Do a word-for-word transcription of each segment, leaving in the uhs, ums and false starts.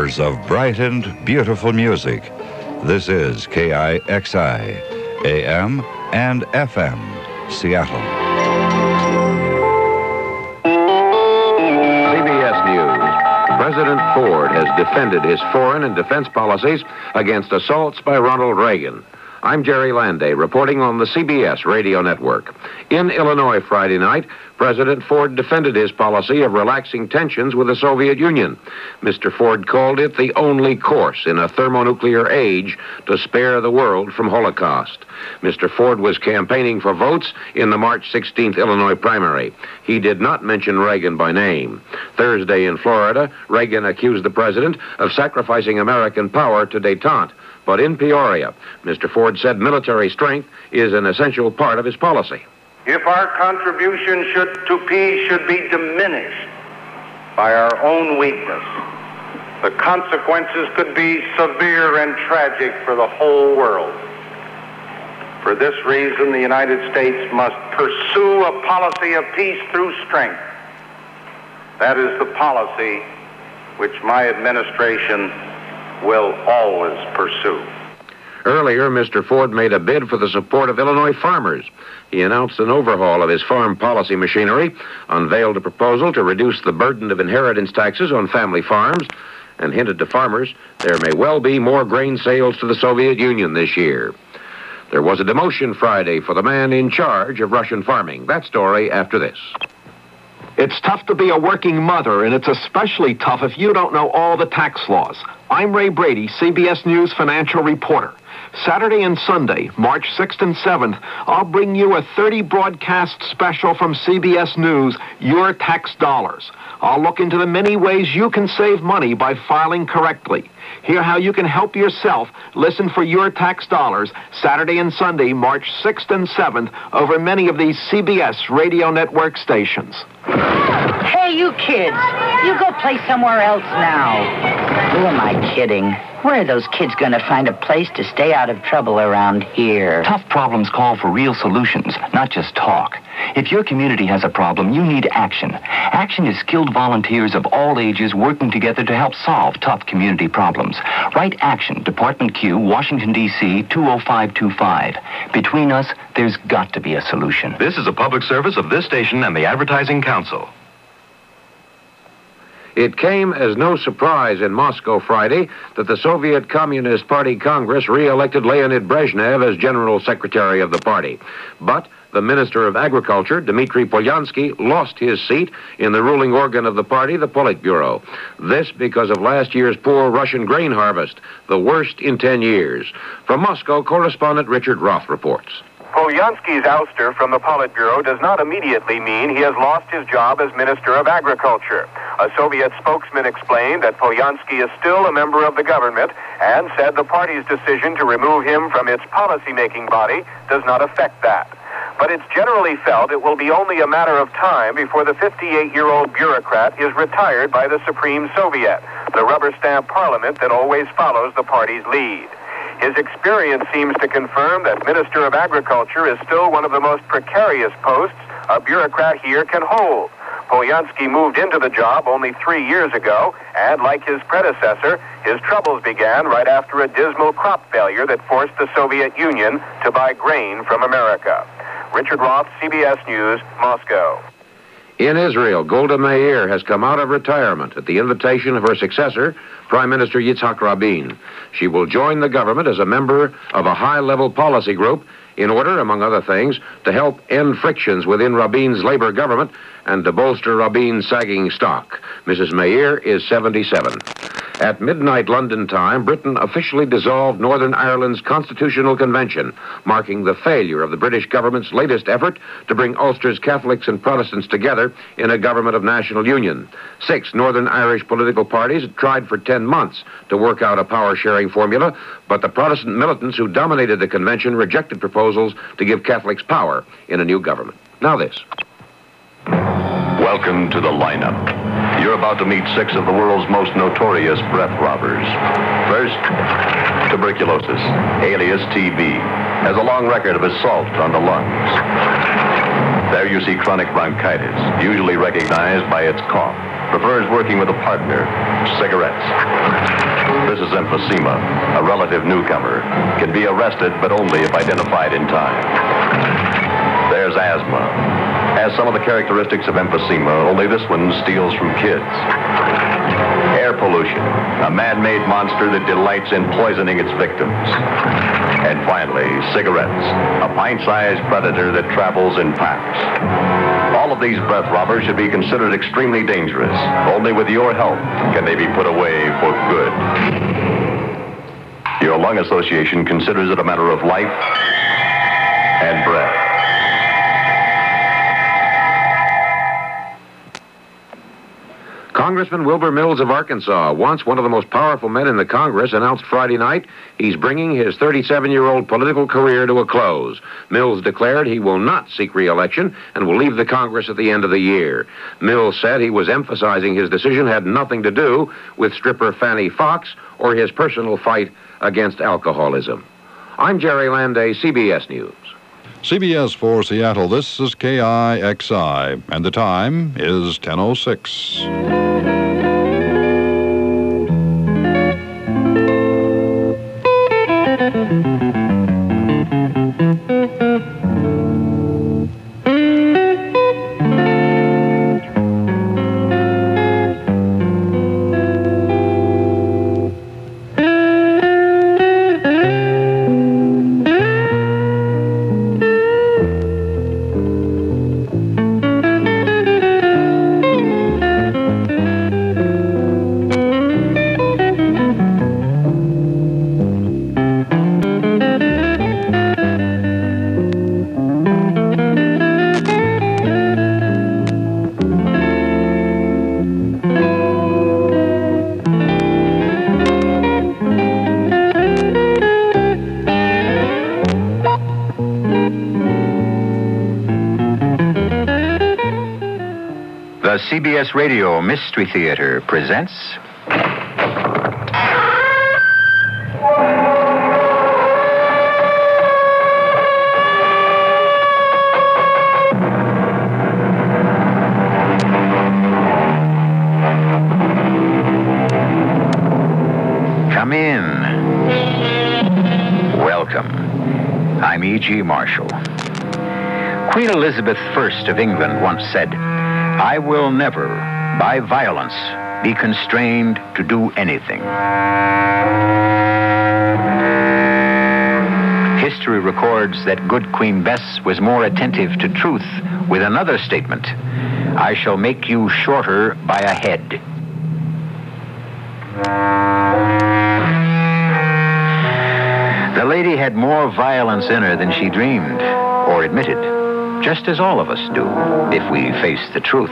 hours of bright and beautiful music. This is K I X I, A M and F M, Seattle. C B S News. President Ford has defended his foreign and defense policies against assaults by Ronald Reagan. I'm Jerry Landay, reporting on the C B S radio network. In Illinois Friday night, President Ford defended his policy of relaxing tensions with the Soviet Union. Mister Ford called it the only course in a thermonuclear age to spare the world from Holocaust. Mister Ford was campaigning for votes in the March sixteenth Illinois primary. He did not mention Reagan by name. Thursday in Florida, Reagan accused the president of sacrificing American power to détente. But in Peoria, Mister Ford said military strength is an essential part of his policy. If our contribution should, to peace should be diminished by our own weakness, the consequences could be severe and tragic for the whole world. For this reason, the United States must pursue a policy of peace through strength. That is the policy which my administration will always pursue. Earlier, Mister Ford made a bid for the support of Illinois farmers. He announced an overhaul of his farm policy machinery, unveiled a proposal to reduce the burden of inheritance taxes on family farms, and hinted to farmers there may well be more grain sales to the Soviet Union this year. There was a demotion Friday for the man in charge of Russian farming. That story after this. It's tough to be a working mother, and it's especially tough if you don't know all the tax laws. I'm Ray Brady, C B S News financial reporter. Saturday and Sunday, March sixth and seventh, I'll bring you a thirty broadcast special from C B S News, Your Tax Dollars. I'll look into the many ways you can save money by filing correctly. Hear how you can help yourself. Listen for Your Tax Dollars, Saturday and Sunday, March sixth and seventh, over many of these C B S radio network stations. Hey, you kids, you go play somewhere else now. Who am I kidding? Where are those kids going to find a place to stay out of trouble around here? Tough problems call for real solutions, not just talk. If your community has a problem, you need action. Action is skilled volunteers of all ages working together to help solve tough community problems. Write Action, Department Q, Washington, D C two oh five two five. Between us, there's got to be a solution. This is a public service of this station and the Advertising Council. It came as no surprise in Moscow Friday that the Soviet Communist Party Congress re-elected Leonid Brezhnev as General Secretary of the party. But the Minister of Agriculture, Dmitry Polyansky, lost his seat in the ruling organ of the party, the Politburo. This because of last year's poor Russian grain harvest, the worst in ten years. From Moscow, correspondent Richard Roth reports. Polyansky's ouster from the Politburo does not immediately mean he has lost his job as Minister of Agriculture. A Soviet spokesman explained that Polyansky is still a member of the government and said the party's decision to remove him from its policy-making body does not affect that. But it's generally felt it will be only a matter of time before the fifty-eight-year-old bureaucrat is retired by the Supreme Soviet, the rubber stamp parliament that always follows the party's lead. His experience seems to confirm that Minister of Agriculture is still one of the most precarious posts a bureaucrat here can hold. Polyansky moved into the job only three years ago, and like his predecessor, his troubles began right after a dismal crop failure that forced the Soviet Union to buy grain from America. Richard Roth, C B S News, Moscow. In Israel, Golda Meir has come out of retirement at the invitation of her successor, Prime Minister Yitzhak Rabin. She will join the government as a member of a high-level policy group in order, among other things, to help end frictions within Rabin's labor government and to bolster Rabin's sagging stock. Missus Meir is seventy-seven. At midnight London time, Britain officially dissolved Northern Ireland's Constitutional Convention, marking the failure of the British government's latest effort to bring Ulster's Catholics and Protestants together in a government of national union. Six Northern Irish political parties had tried for ten months to work out a power-sharing formula, but the Protestant militants who dominated the convention rejected proposals to give Catholics power in a new government. Now this. Welcome to the lineup. You're about to meet six of the world's most notorious breath robbers. First, tuberculosis, alias T B, has a long record of assault on the lungs. There you see chronic bronchitis, usually recognized by its cough. prefers working with a partner, cigarettes. This is emphysema, a relative newcomer. Can be arrested, but only if identified in time. There's asthma. Has some of the characteristics of emphysema, only this one steals from kids. Air pollution, a man-made monster that delights in poisoning its victims. And finally, cigarettes, a pint-sized predator that travels in packs. All of these breath robbers should be considered extremely dangerous. Only with your help can they be put away for good. Your lung association considers it a matter of life and breath. Congressman Wilbur Mills of Arkansas, once one of the most powerful men in the Congress, announced Friday night he's bringing his thirty-seven-year-old political career to a close. Mills declared he will not seek re-election and will leave the Congress at the end of the year. Mills said he was emphasizing his decision had nothing to do with stripper Fannie Fox or his personal fight against alcoholism. I'm Jerry Landay, C B S News. C B S for Seattle, this is K I X I, and the time is ten oh six. The C B S Radio Mystery Theater presents... Come in. Welcome. I'm E G. Marshall. Queen Elizabeth the First of England once said, "I will never, by violence, be constrained to do anything." History records that good Queen Bess was more attentive to truth with another statement, "I shall make you shorter by a head." The lady had more violence in her than she dreamed or admitted, just as all of us do, if we face the truth.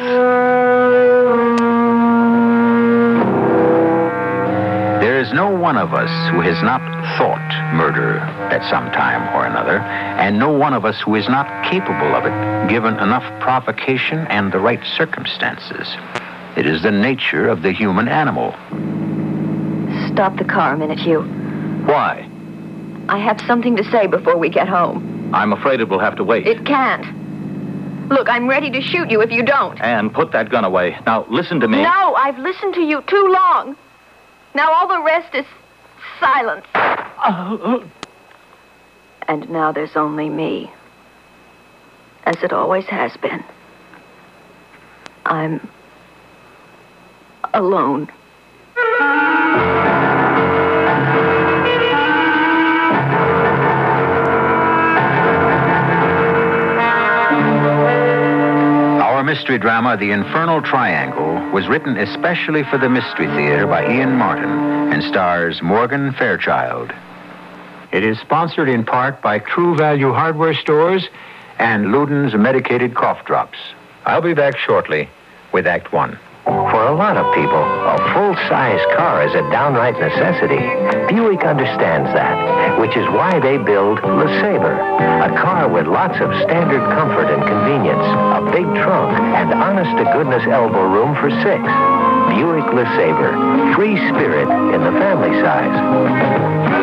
There is no one of us who has not thought murder at some time or another, and no one of us who is not capable of it, given enough provocation and the right circumstances. It is the nature of the human animal. Stop the car a minute, Hugh. Why? I have something to say before we get home. I'm afraid it will have to wait. It can't. Look, I'm ready to shoot you if you don't. Anne, put that gun away. Now, listen to me. No, I've listened to you too long. Now all the rest is silence. And now there's only me. As it always has been. I'm alone. Our mystery drama, The Infernal Triangle, was written especially for the Mystery Theater by Ian Martin and stars Morgan Fairchild. It is sponsored in part by True Value Hardware Stores and Luden's Medicated Cough Drops. I'll be back shortly with Act One. For a lot of people, a full-size car is a downright necessity. Buick understands that, which is why they build LeSabre, a car with lots of standard comfort and convenience, a big trunk, and honest-to-goodness elbow room for six. Buick LeSabre, free spirit in the family size.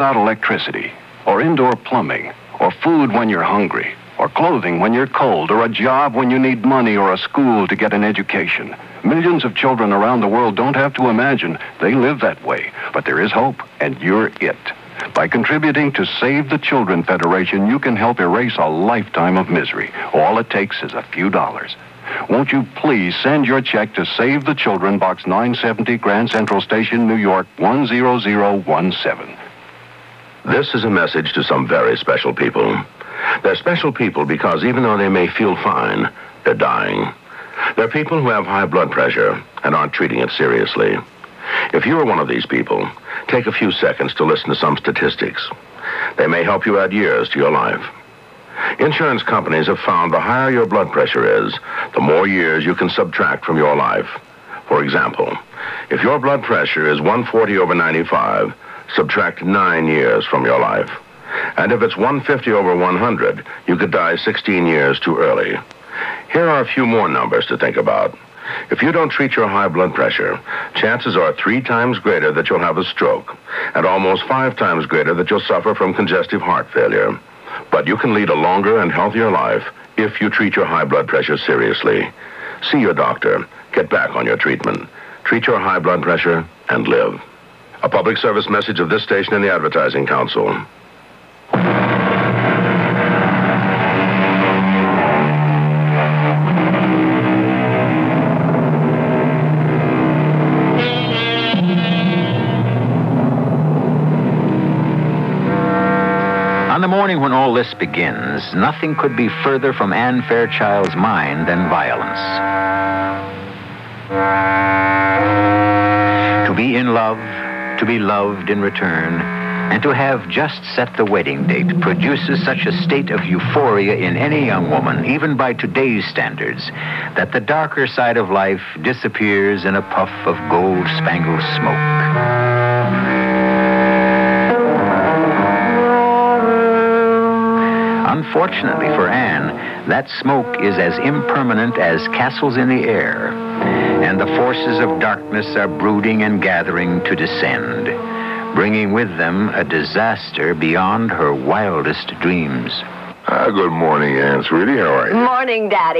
without electricity, or indoor plumbing, or food when you're hungry, or clothing when you're cold, or a job when you need money, or a school to get an education. Millions of children around the world don't have to imagine. They live that way. But there is hope, and you're it. By contributing to Save the Children Federation, you can help erase a lifetime of misery. All it takes is a few dollars. Won't you please send your check to Save the Children, Box nine seventy, Grand Central Station, New York, one zero zero one seven. This is a message to some very special people. They're special people because even though they may feel fine, they're dying. They're people who have high blood pressure and aren't treating it seriously. If you are one of these people, take a few seconds to listen to some statistics. They may help you add years to your life. Insurance companies have found the higher your blood pressure is, the more years you can subtract from your life. For example, if your blood pressure is one forty over ninety-five, subtract nine years from your life. And if it's one fifty over one hundred, you could die sixteen years too early. Here are a few more numbers to think about. If you don't treat your high blood pressure, chances are three times greater that you'll have a stroke, and almost five times greater that you'll suffer from congestive heart failure. But you can lead a longer and healthier life if you treat your high blood pressure seriously. See your doctor. Get back on your treatment. Treat your high blood pressure and live. A public service message of this station and the Advertising Council. On the morning when all this begins, nothing could be further from Anne Fairchild's mind than violence. To be in love, to be loved in return, and to have just set the wedding date produces such a state of euphoria in any young woman, even by today's standards, that the darker side of life disappears in a puff of gold-spangled smoke. Unfortunately for Anne, that smoke is as impermanent as castles in the air, and the forces of darkness are brooding and gathering to descend, bringing with them a disaster beyond her wildest dreams. Ah, good morning, Anne, sweetie. How are you? Morning, Daddy.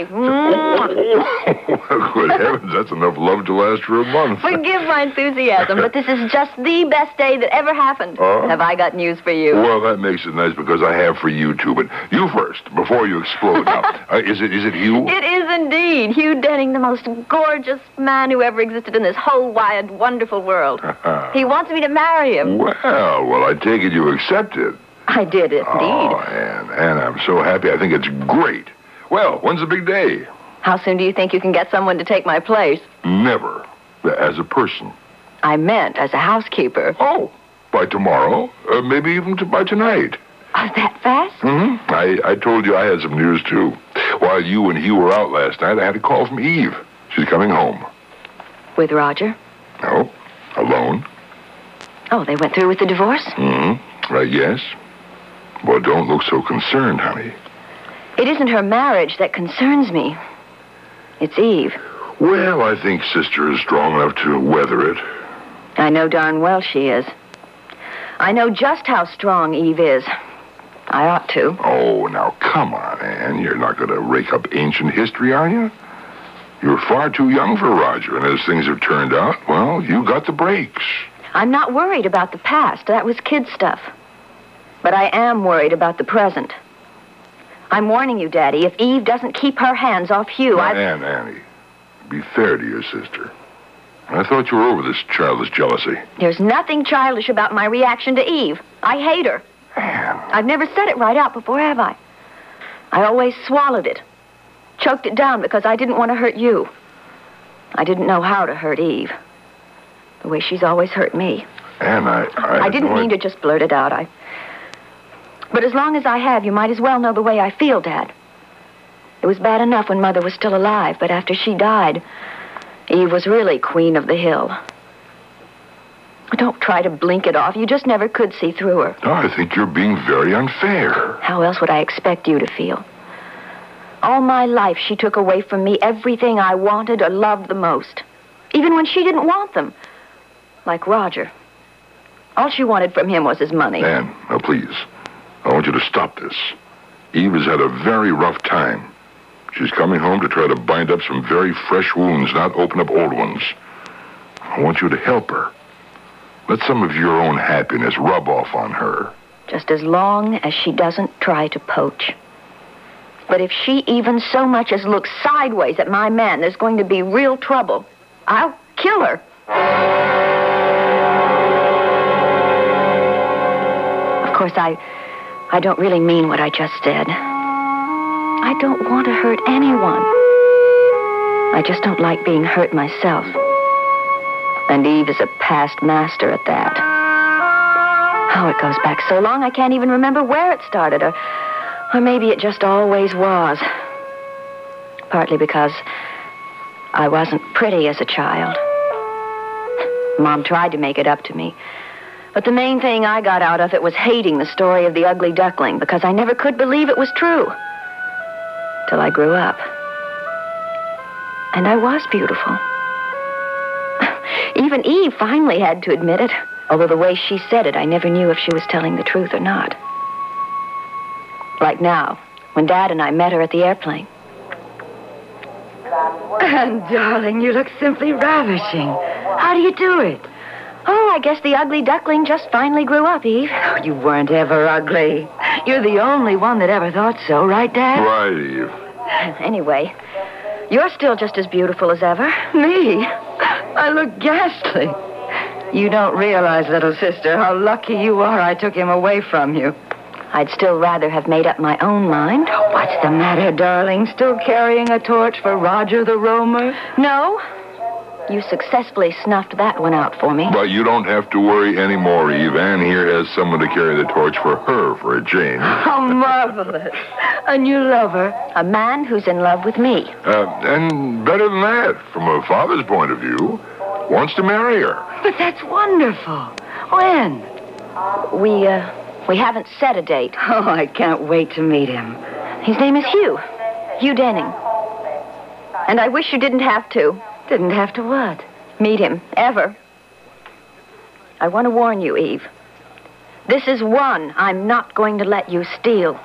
Good heavens, that's enough love to last for a month. Forgive my enthusiasm, but this is just the best day that ever happened. Uh, Have I got news for you? Well, that makes it nice because I have for you, too. But you first, before you explode. Now, uh, is it is it Hugh? It is indeed. Hugh Denning, the most gorgeous man who ever existed in this whole wide, wonderful world. He wants me to marry him. Well, well, I take it you accepted. I did, indeed. Oh, Anne, Anne, I'm so happy. I think it's great. Well, when's the big day? How soon do you think you can get someone to take my place? Never. As a person. I meant as a housekeeper. Oh, by tomorrow. Uh, maybe even to, by tonight. Oh, that fast? Mm-hmm. I, I told you I had some news, too. While you and Hugh were out last night, I had a call from Eve. She's coming home. With Roger? No, alone. Oh, they went through with the divorce? Mm-hmm. Right, yes. Well, don't look so concerned, honey. It isn't her marriage that concerns me. It's Eve. Well, I think Sister is strong enough to weather it. I know darn well she is. I know just how strong Eve is. I ought to. Oh, now, come on, Anne. You're not going to rake up ancient history, are you? You're far too young for Roger, and as things have turned out, well, you got the breaks. I'm not worried about the past. That was kid stuff. But I am worried about the present. I'm warning you, Daddy, if Eve doesn't keep her hands off Hugh, I... Anne, Annie, be fair to your sister. I thought you were over this childish jealousy. There's nothing childish about my reaction to Eve. I hate her. Anne. I've never said it right out before, have I? I always swallowed it. Choked it down because I didn't want to hurt you. I didn't know how to hurt Eve. The way she's always hurt me. Anne, I... I, I didn't mean to just blurt it out. I... But as long as I have, you might as well know the way I feel, Dad. It was bad enough when Mother was still alive, but after she died, Eve was really queen of the hill. Don't try to blink it off. You just never could see through her. No, I think you're being very unfair. How else would I expect you to feel? All my life, she took away from me everything I wanted or loved the most. Even when she didn't want them. Like Roger. All she wanted from him was his money. Ann, now please, I want you to stop this. Eve has had a very rough time. She's coming home to try to bind up some very fresh wounds, not open up old ones. I want you to help her. Let some of your own happiness rub off on her. Just as long as she doesn't try to poach. But if she even so much as looks sideways at my man, there's going to be real trouble. I'll kill her. Of course, I, I don't really mean what I just said. I don't want to hurt anyone. I just don't like being hurt myself. And Eve is a past master at that. Oh, it goes back so long I can't even remember where it started, or, or maybe it just always was. Partly because I wasn't pretty as a child. Mom tried to make it up to me. But the main thing I got out of it was hating the story of the ugly duckling, because I never could believe it was true. Till I grew up. And I was beautiful. Even Eve finally had to admit it, although the way she said it, I never knew if she was telling the truth or not. Like now, when Dad and I met her at the airplane. And, darling, you look simply ravishing. How do you do it? Oh, I guess the ugly duckling just finally grew up, Eve. Oh, you weren't ever ugly. You're the only one that ever thought so, right, Dad? Right, Eve. Anyway, you're still just as beautiful as ever. Me? I look ghastly. You don't realize, little sister, how lucky you are I took him away from you. I'd still rather have made up my own mind. Oh, what's the matter, darling? Still carrying a torch for Roger the Roamer? No. You successfully snuffed that one out for me. But you don't have to worry anymore, Eve. Ann here has someone to carry the torch for her for a change. How marvelous. A new lover. A man who's in love with me. Uh, and better than that, from a father's point of view, wants to marry her. But that's wonderful. When? We, uh, we haven't set a date. Oh, I can't wait to meet him. His name is Hugh. Hugh Denning. And I wish you didn't have to. Didn't have to what? Meet him, ever. I want to warn you, Eve. This is one I'm not going to let you steal.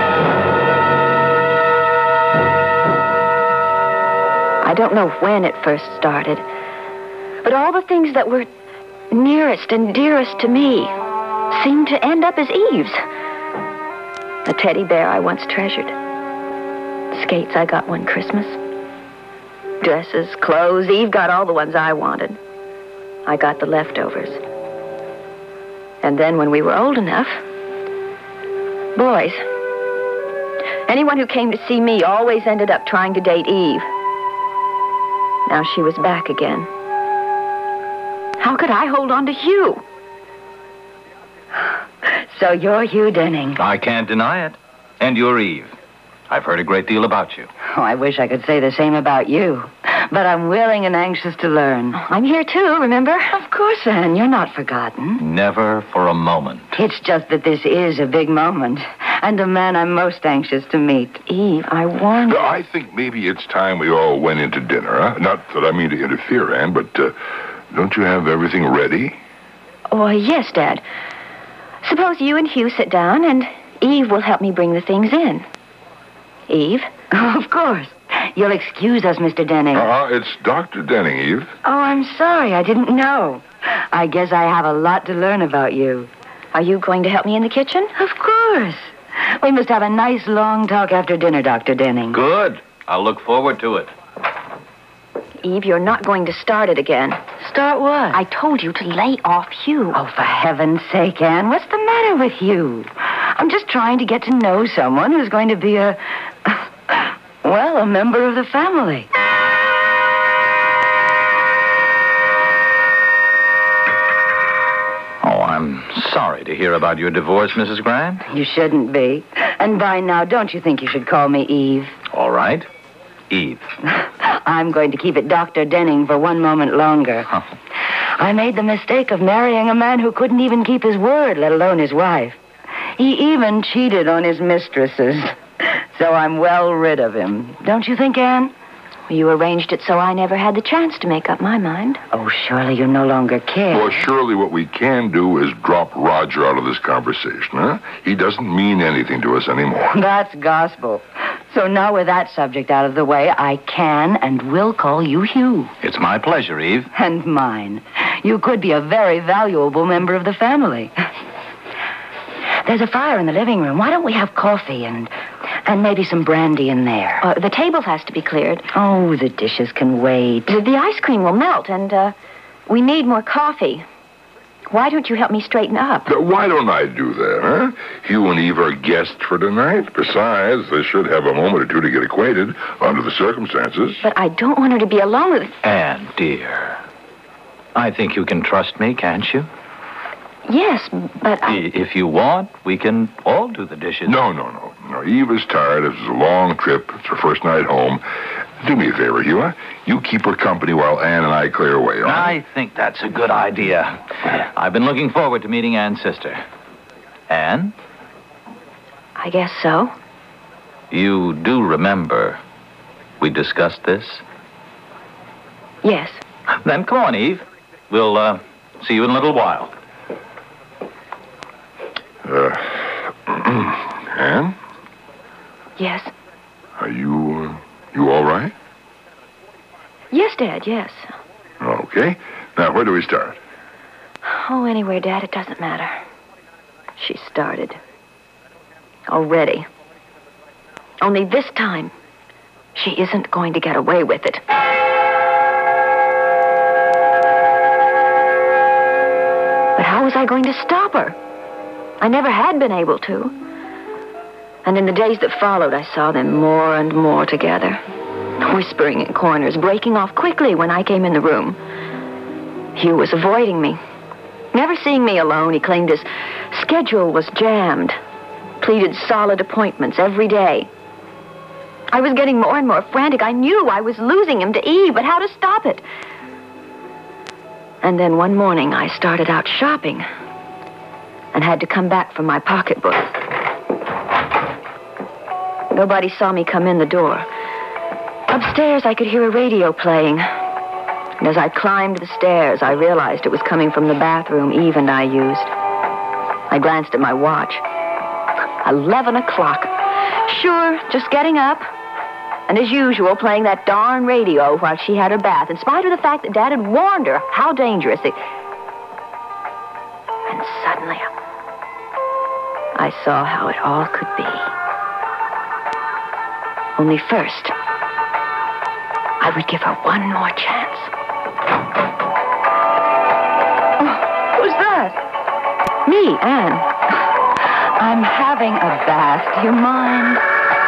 I don't know when it first started, but all the things that were nearest and dearest to me seemed to end up as Eve's. A teddy bear I once treasured. Skates I got one Christmas. Dresses, clothes. Eve got all the ones I wanted. I got the leftovers. And then when we were old enough, boys. Anyone who came to see me always ended up trying to date Eve. Now she was back again. How could I hold on to Hugh? So you're Hugh Denning. I can't deny it. And you're Eve. I've heard a great deal about you. Oh, I wish I could say the same about you. But I'm willing and anxious to learn. I'm here too, remember? Of course, Anne. You're not forgotten. Never for a moment. It's just that this is a big moment. And a man I'm most anxious to meet. Eve, I warned you. I think maybe it's time we all went into dinner, huh? Not that I mean to interfere, Anne, but uh, don't you have everything ready? Oh, yes, Dad. Suppose you and Hugh sit down, and Eve will help me bring the things in. Eve? Oh, of course. You'll excuse us, Mister Denning. Uh-uh, it's Doctor Denning, Eve. Oh, I'm sorry. I didn't know. I guess I have a lot to learn about you. Are you going to help me in the kitchen? Of course. We must have a nice long talk after dinner, Doctor Denning. Good. I'll look forward to it. Eve, you're not going to start it again. Start what? I told you to lay off Hugh. Oh, for heaven's sake, Anne. What's the matter with you? I'm just trying to get to know someone who's going to be a... well, a member of the family. Oh, I'm sorry to hear about your divorce, Missus Grant. You shouldn't be. And by now, don't you think you should call me Eve? All right. Eve. I'm going to keep it Doctor Denning for one moment longer. Huh. I made the mistake of marrying a man who couldn't even keep his word, let alone his wife. He even cheated on his mistresses. So I'm well rid of him. Don't you think, Anne? You arranged it so I never had the chance to make up my mind. Oh, surely you no longer care. Well, surely what we can do is drop Roger out of this conversation, huh? He doesn't mean anything to us anymore. That's gospel. So now with that subject out of the way, I can and will call you Hugh. It's my pleasure, Eve. And mine. You could be a very valuable member of the family. There's a fire in the living room. Why don't we have coffee and and maybe some brandy in there? Uh, the table has to be cleared. Oh, the dishes can wait. The, the ice cream will melt, and uh, we need more coffee. Why don't you help me straighten up? Uh, Why don't I do that, huh? Hugh and Eve are guests for tonight. Besides, they should have a moment or two to get acquainted under the circumstances. But I don't want her to be alone with... Anne, dear, I think you can trust me, can't you? Yes, but I... I- If you want, we can all do the dishes. No, no, no. No, Eve is tired. This is a long trip. It's her first night home. Do me a favor, Hugh. Huh? You keep her company while Anne and I clear away, all right? I think that's a good idea. I've been looking forward to meeting Anne's sister. Anne, I guess so. you do remember we discussed this? Yes. Then come on, Eve. We'll uh, see you in a little while. Uh, Anne? Yes. Are you, uh, you all right? Yes, Dad, yes. Okay. Now, where do we start? Oh, anywhere, Dad, it doesn't matter. She started. Already. Only this time, she isn't going to get away with it. But how was I going to stop her? I never had been able to. And in the days that followed, I saw them more and more together, whispering in corners, breaking off quickly when I came in the room. Hugh was avoiding me. Never seeing me alone, he claimed his schedule was jammed, pleaded solid appointments every day. I was getting more and more frantic. I knew I was losing him to Eve, but how to stop it? And then one morning, I started out shopping and had to come back for my pocketbook. Nobody saw me come in the door. Upstairs, I could hear a radio playing. And as I climbed the stairs, I realized it was coming from the bathroom Eve and I used. I glanced at my watch. Eleven o'clock. Sure, just getting up. And as usual, playing that darn radio while she had her bath, in spite of the fact that Dad had warned her how dangerous it... And suddenly, I saw how it all could be. Only first, I would give her one more chance. Oh, who's that? Me, Anne. I'm having a bath. Do you mind?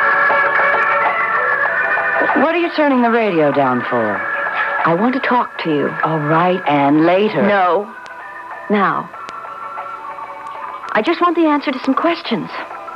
What are you turning the radio down for? I want to talk to you. All right, Anne, later. No. Now. I just want the answer to some questions.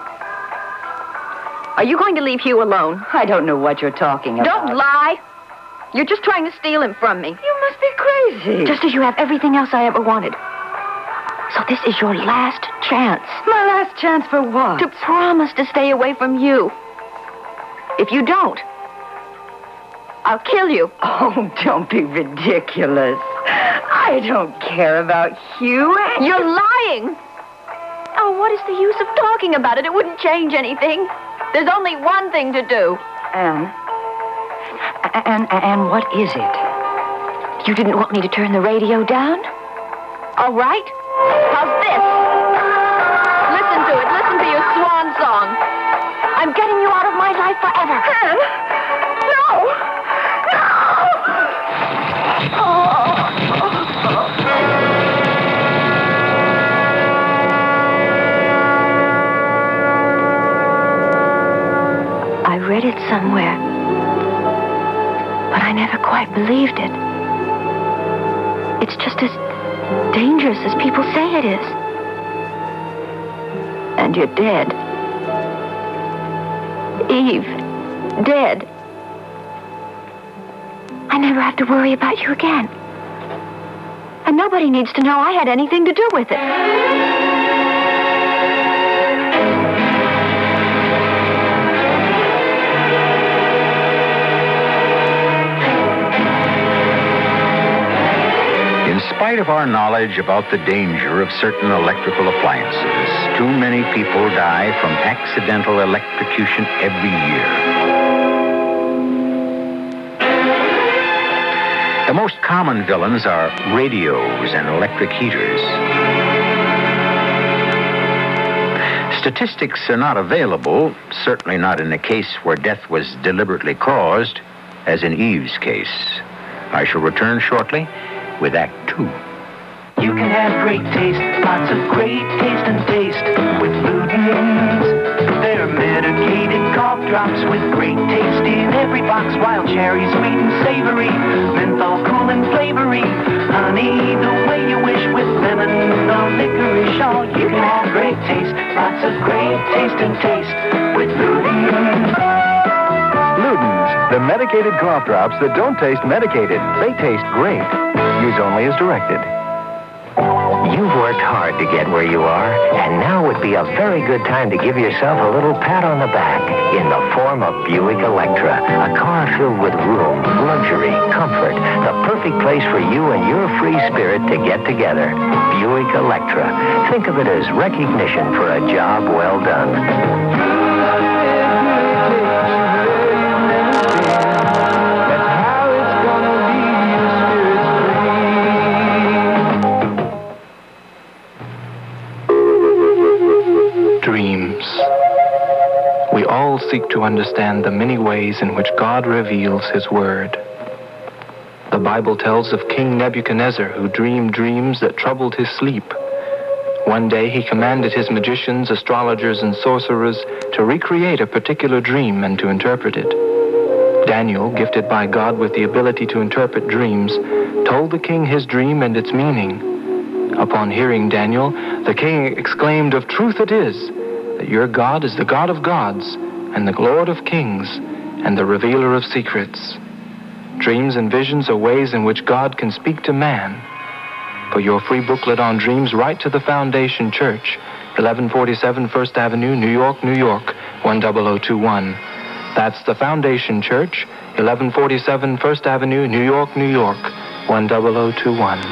Are you going to leave Hugh alone? I don't know what you're talking about. Don't lie. You're just trying to steal him from me. You must be crazy. Just as you have everything else I ever wanted. So this is your last chance. My last chance for what? To promise to stay away from you. If you don't, I'll kill you. Oh, don't be ridiculous. I don't care about Hugh. You're lying. Oh, what is the use of talking about it? It wouldn't change anything. There's only one thing to do. Anne? Anne, Anne, what is it? You didn't want me to turn the radio down? All right. How's this? Listen to it. Listen to your swan song. I'm getting you out of my life forever. Anne? No! No! Oh. I read it somewhere, but I never quite believed it. It's just as dangerous as people say it is. And you're dead. Eve, dead. I never have to worry about you again. And nobody needs to know I had anything to do with it. spite of our knowledge about the danger of certain electrical appliances, too many people die from accidental electrocution every year. The most common villains are radios and electric heaters. Statistics are not available, certainly not in a case where death was deliberately caused, as in Eve's case. I shall return shortly with Act Two. You can have great taste, lots of great taste and taste with Luden's. They're medicated cough drops with great taste in every box. Wild cherry, sweet and savory, menthol cool and flavory. Honey, the way you wish with lemon or licorice. Oh, you can have great taste, lots of great taste and taste with Luden's. Luden's, the medicated cough drops that don't taste medicated. They taste great. Use only as directed. You've worked hard to get where you are, and now would be a very good time to give yourself a little pat on the back in the form of Buick Electra, a car filled with room, luxury, comfort, the perfect place for you and your free spirit to get together. Buick Electra. Think of it as recognition for a job well done. Dreams. We all seek to understand the many ways in which God reveals His Word. The Bible tells of King Nebuchadnezzar, who dreamed dreams that troubled his sleep. One day he commanded his magicians, astrologers, and sorcerers to recreate a particular dream and to interpret it. Daniel, gifted by God with the ability to interpret dreams, told the king his dream and its meaning. Upon hearing Daniel, the king exclaimed, "Of truth it is, that your God is the God of gods, and the Lord of kings, and the revealer of secrets." Dreams and visions are ways in which God can speak to man. For your free booklet on dreams, write to the Foundation Church, eleven forty-seven First Avenue, New York, New York, one zero zero two one. That's the Foundation Church, eleven forty-seven First Avenue, New York, New York, one zero zero two one.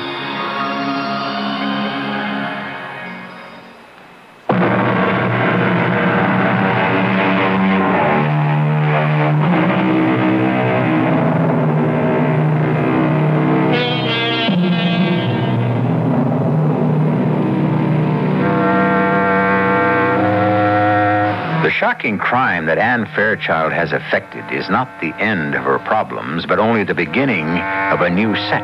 The shocking crime that Anne Fairchild has effected is not the end of her problems, but only the beginning of a new set.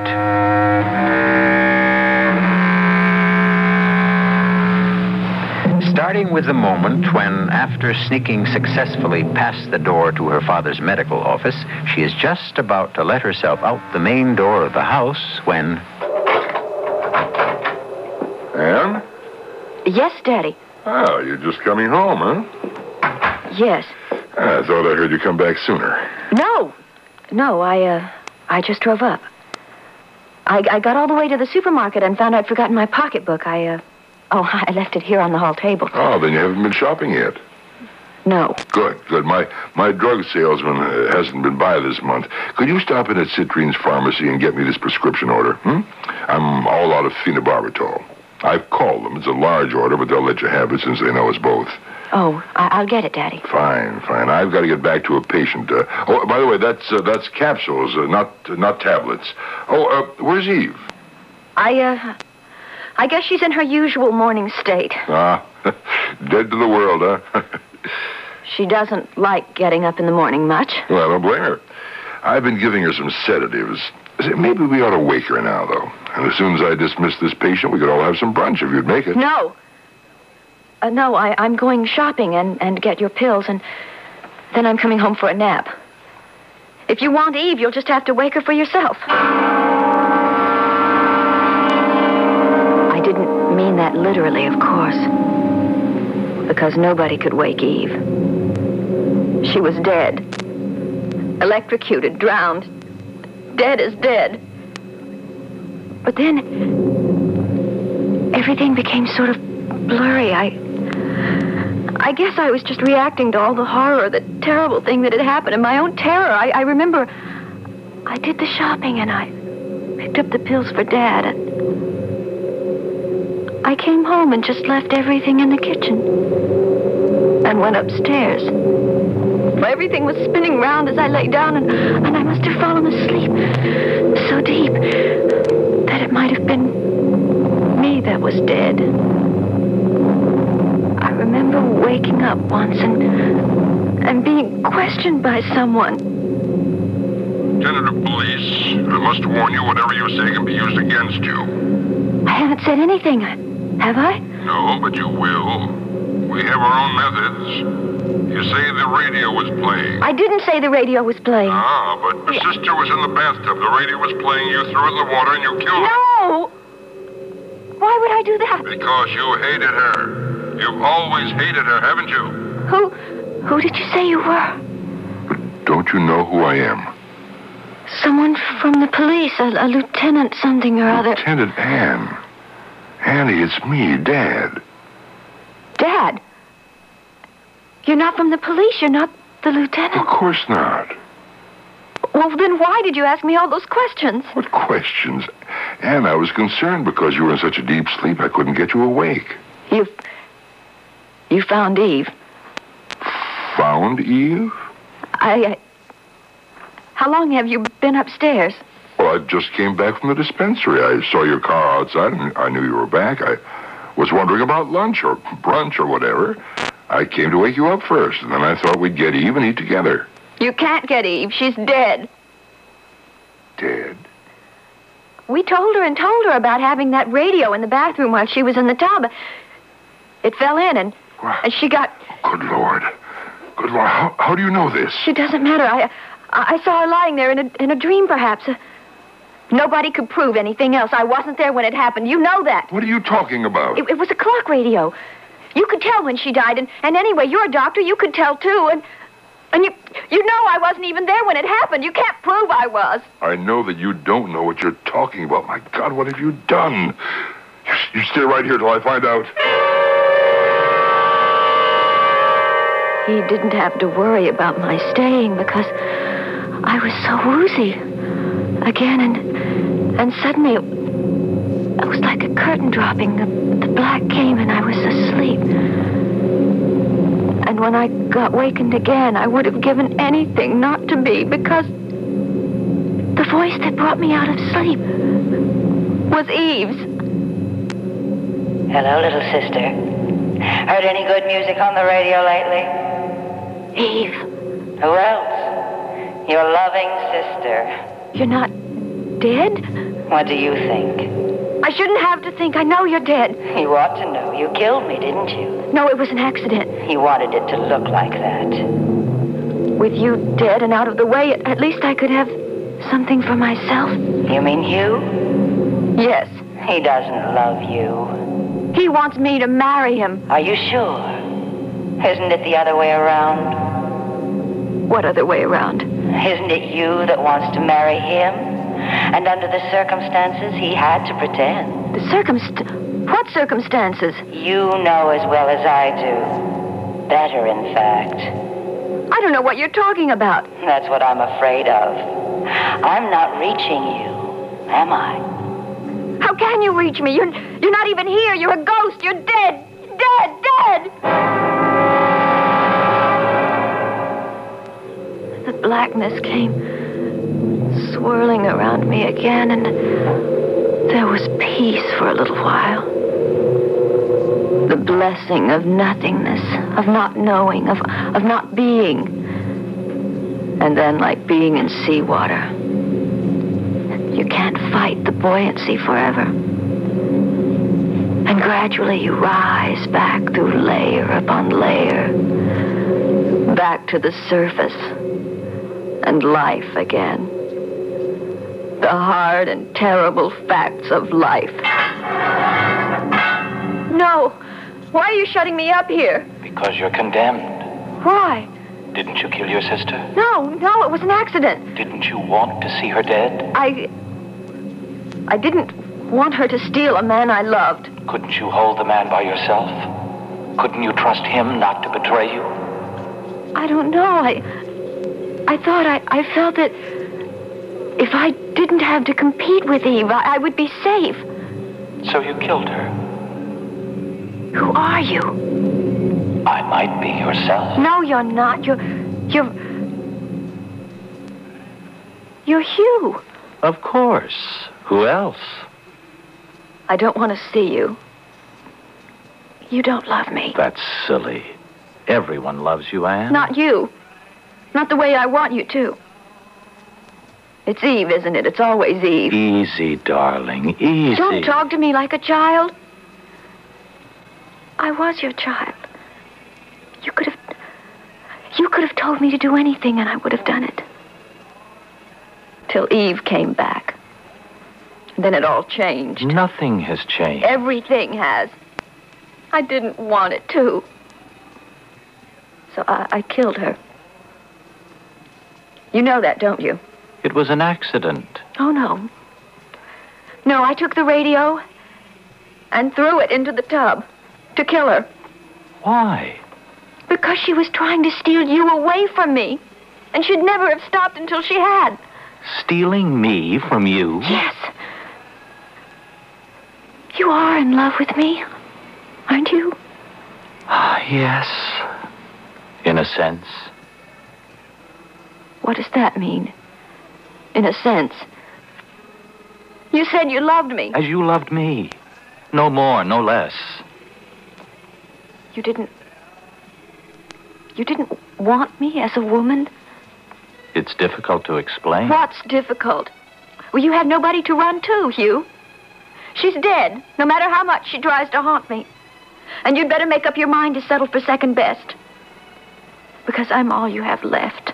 Starting with the moment when, after sneaking successfully past the door to her father's medical office, she is just about to let herself out the main door of the house when... Anne? Yes, Daddy. Oh, you're just coming home, huh? Yes. I thought I heard you come back sooner. No. No, I, uh, I just drove up. I, I got all the way to the supermarket and found I'd forgotten my pocketbook. I, uh, oh, I left it here on the hall table. Oh, then you haven't been shopping yet. No. Good, good. My my drug salesman uh, hasn't been by this month. Could you stop in at Citrine's pharmacy and get me this prescription order? Hmm? I'm all out of phenobarbital. I've called them. It's a large order, but they'll let you have it since they know us both. Oh, I- I'll get it, Daddy. Fine, fine. I've got to get back to a patient. Uh, oh, by the way, that's uh, that's capsules, uh, not uh, not tablets. Oh, uh, where's Eve? I, uh, I guess she's in her usual morning state. Ah, dead to the world, huh? She doesn't like getting up in the morning much. Well, I don't blame her. I've been giving her some sedatives. Maybe we ought to wake her now, though. And as soon as I dismiss this patient, we could all have some brunch if you'd make it. No. Uh, no, I, I'm going shopping and, and get your pills, and then I'm coming home for a nap. If you want Eve, you'll just have to wake her for yourself. I didn't mean that literally, of course. Because nobody could wake Eve. She was dead. Electrocuted, drowned. Dead as dead. But then everything became sort of blurry. I I guess I was just reacting to all the horror, the terrible thing that had happened, and my own terror. I, I remember I did the shopping and I picked up the pills for Dad. And I came home and just left everything in the kitchen and went upstairs. Everything was spinning round as I lay down, and, and I must have fallen asleep so deep that it might have been me that was dead. I remember waking up once and, and being questioned by someone. Lieutenant of Police, I must warn you, whatever you say can be used against you. I haven't said anything, have I? No, but you will. We have our own methods. You say the radio was playing. I didn't say the radio was playing. Ah, but your sister was in the bathtub. The radio was playing. You threw it in the water and you killed her. No! Why would I do that? Because you hated her. You've always hated her, haven't you? Who... who did you say you were? But don't you know who I am? Someone from the police, a, a lieutenant something or other. Lieutenant Anne. Annie, it's me, Dad. Dad? You're not from the police. You're not the lieutenant. Of course not. Well, then why did you ask me all those questions? What questions? Anne, I was concerned because you were in such a deep sleep I couldn't get you awake. You... you found Eve. Found Eve? I... I how long have you been upstairs? Well, I just came back from the dispensary. I saw your car outside and I knew you were back. I was wondering about lunch or brunch or whatever. I came to wake you up first, and then I thought we'd get Eve and eat together. You can't get Eve. She's dead. Dead? We told her and told her about having that radio in the bathroom while she was in the tub. It fell in, and, and she got... Good Lord. Good Lord. How, how do you know this? It doesn't matter. I I saw her lying there in a, in a dream, perhaps. Uh, nobody could prove anything else. I wasn't there when it happened. You know that. What are you talking about? It, it was a clock radio. You could tell when she died, and, and anyway, you're a doctor. You could tell, too, and... And you you know I wasn't even there when it happened. You can't prove I was. I know that you don't know what you're talking about. My God, what have you done? You, you stay right here till I find out. He didn't have to worry about my staying because I was so woozy again, and and suddenly it, it was like a curtain dropping. The, the black came, and I was asleep. And when I got wakened again, I would have given anything not to be, because the voice that brought me out of sleep was Eve's. Hello, little sister. Heard any good music on the radio lately? Eve. Who else? Your loving sister. You're not dead? What do you think? I shouldn't have to think. I know you're dead. You ought to know. You killed me, didn't you? No, it was an accident. You wanted it to look like that. With you dead and out of the way, at least I could have something for myself. You mean Hugh? Yes. He doesn't love you. He wants me to marry him. Are you sure? Isn't it the other way around? What other way around? Isn't it you that wants to marry him? And under the circumstances, he had to pretend. The circumst... What circumstances? You know as well as I do. Better, in fact. I don't know what you're talking about. That's what I'm afraid of. I'm not reaching you, am I? How can you reach me? You're, you're not even here. You're a ghost. You're dead. Dead, dead! The blackness came swirling around me again, and there was peace for a little while. The blessing of nothingness, of not knowing, of, of not being. And then, like being in seawater, you can't fight the buoyancy forever. And gradually you rise back through layer upon layer, back to the surface, and life again. The hard and terrible facts of life. No! Why are you shutting me up here? Because you're condemned. Why? Didn't you kill your sister? No, no, it was an accident. Didn't you want to see her dead? I... I didn't want her to steal a man I loved. Couldn't you hold the man by yourself? Couldn't you trust him not to betray you? I don't know. I... I thought I... I felt that if I didn't have to compete with Eve, I, I would be safe. So you killed her? Who are you? I might be yourself. No, you're not. You're... You're... You're Hugh. Of course. Who else? I don't want to see you. You don't love me. That's silly. Everyone loves you, Anne. Not you. Not the way I want you to. It's Eve, isn't it? It's always Eve. Easy, darling. Easy. Don't talk to me like a child. I was your child. You could have... You could have told me to do anything and I would have done it. Till Eve came back. Then it all changed. Nothing has changed. Everything has. I didn't want it to. So I, I killed her. You know that, don't you? It was an accident. Oh, no. No, I took the radio and threw it into the tub to kill her. Why? Because she was trying to steal you away from me. And she'd never have stopped until she had. Stealing me from you? Yes. You are in love with me, aren't you? Ah, yes. In a sense. What does that mean? In a sense. You said you loved me. As you loved me. No more, no less. You didn't... You didn't want me as a woman? It's difficult to explain. What's difficult? Well, you have nobody to run to, Hugh. She's dead, no matter how much she tries to haunt me. And you'd better make up your mind to settle for second best. Because I'm all you have left.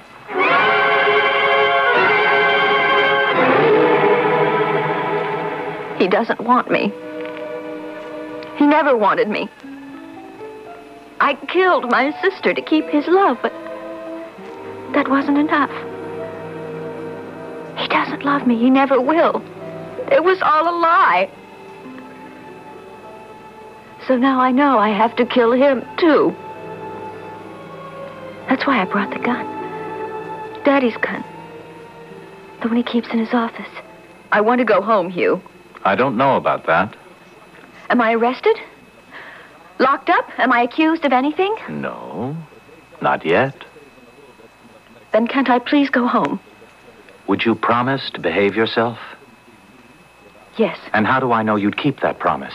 He doesn't want me. He never wanted me. I killed my sister to keep his love, but that wasn't enough. He doesn't love me. He never will. It was all a lie. So now I know I have to kill him, too. That's why I brought the gun. Daddy's gun. The one he keeps in his office. I want to go home, Hugh. I don't know about that. Am I arrested? Locked up? Am I accused of anything? No, not yet. Then can't I please go home? Would you promise to behave yourself? Yes. And how do I know you'd keep that promise?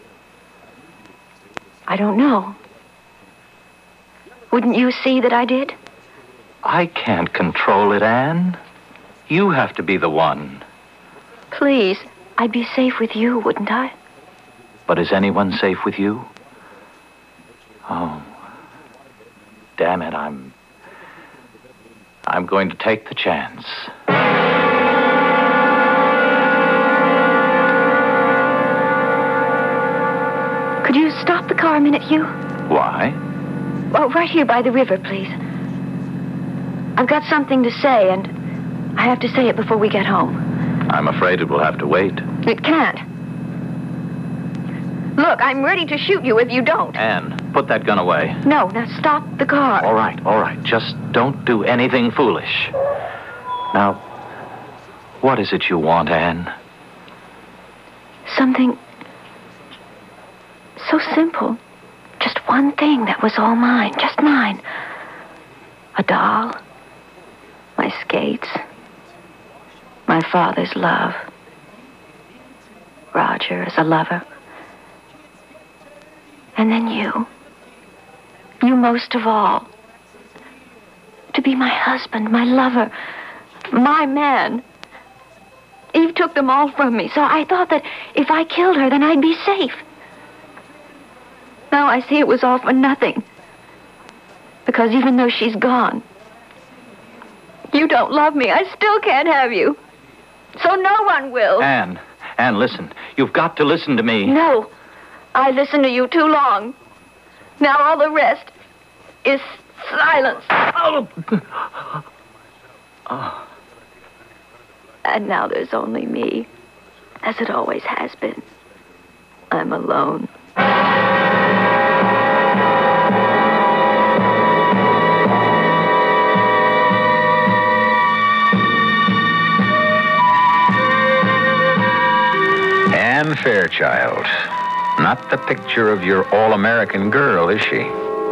I don't know. Wouldn't you see that I did? I can't control it, Anne. You have to be the one. Please, I'd be safe with you, wouldn't I? But is anyone safe with you? Oh. Damn it, I'm... I'm going to take the chance. Could you stop the car a minute, Hugh? Why? Oh, right here by the river, please. I've got something to say, and I have to say it before we get home. I'm afraid it will have to wait. It can't. Look, I'm ready to shoot you if you don't. Anne, put that gun away. No, now stop the car. All right, all right. Just don't do anything foolish. Now, what is it you want, Anne? Something so simple. Just one thing that was all mine, just mine. A doll, my skates, my father's love, Roger as a lover, and then you. You most of all. To be my husband, my lover, my man. Eve took them all from me, so I thought that if I killed her, then I'd be safe. Now I see it was all for nothing. Because even though she's gone, you don't love me. I still can't have you. So no one will. Anne, Anne, listen. You've got to listen to me. No. I listened to you too long. Now all the rest is silence. Oh. Oh. And now there's only me, as it always has been. I'm alone. Anne Fairchild, Not the picture of your all-American girl, is she?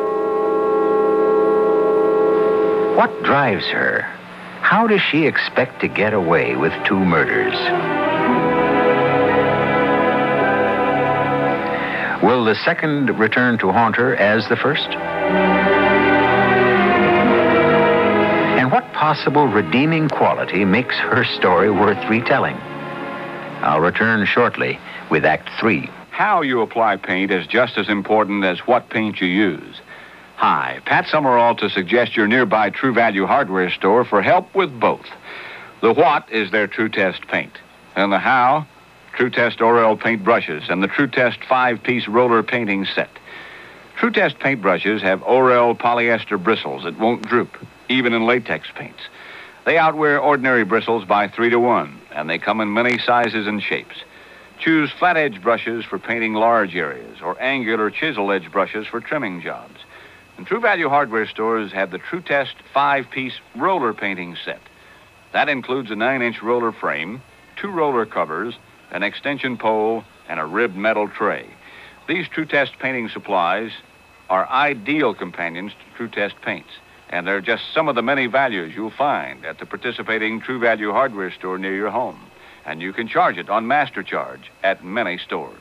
What drives her? How does she expect to get away with two murders? Will the second return to haunt her as the first? And what possible redeeming quality makes her story worth retelling? I'll return shortly with Act Three. How you apply paint is just as important as what paint you use. Hi, Pat Summerall to suggest your nearby True Value hardware store for help with both. The what is their True Test paint. And the how? True Test Orel paint brushes and the True Test five-piece roller painting set. True Test paint brushes have Orel polyester bristles that won't droop, even in latex paints. They outwear ordinary bristles by three to one, and they come in many sizes and shapes. Choose flat edge brushes for painting large areas or angular chisel edge brushes for trimming jobs. And True Value hardware stores have the True Test five-piece roller painting set. That includes a nine-inch roller frame, two roller covers, an extension pole, and a ribbed metal tray. These True Test painting supplies are ideal companions to True Test paints, and they're just some of the many values you'll find at the participating True Value hardware store near your home. And you can charge it on Master Charge at many stores.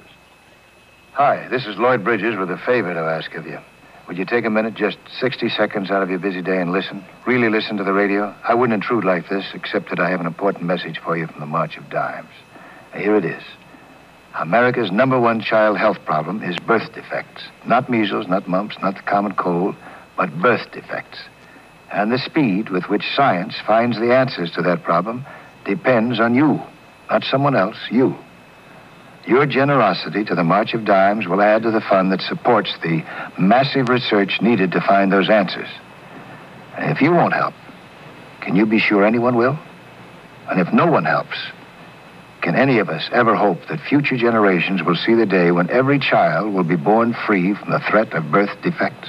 Hi, this is Lloyd Bridges with a favor to ask of you. Would you take a minute, just sixty seconds out of your busy day and listen? Really listen to the radio? I wouldn't intrude like this, except that I have an important message for you from the March of Dimes. Here it is. America's number one child health problem is birth defects. Not measles, not mumps, not the common cold, but birth defects. And the speed with which science finds the answers to that problem depends on you, not someone else, you. Your generosity to the March of Dimes will add to the fund that supports the massive research needed to find those answers. And if you won't help, can you be sure anyone will? And if no one helps, can any of us ever hope that future generations will see the day when every child will be born free from the threat of birth defects?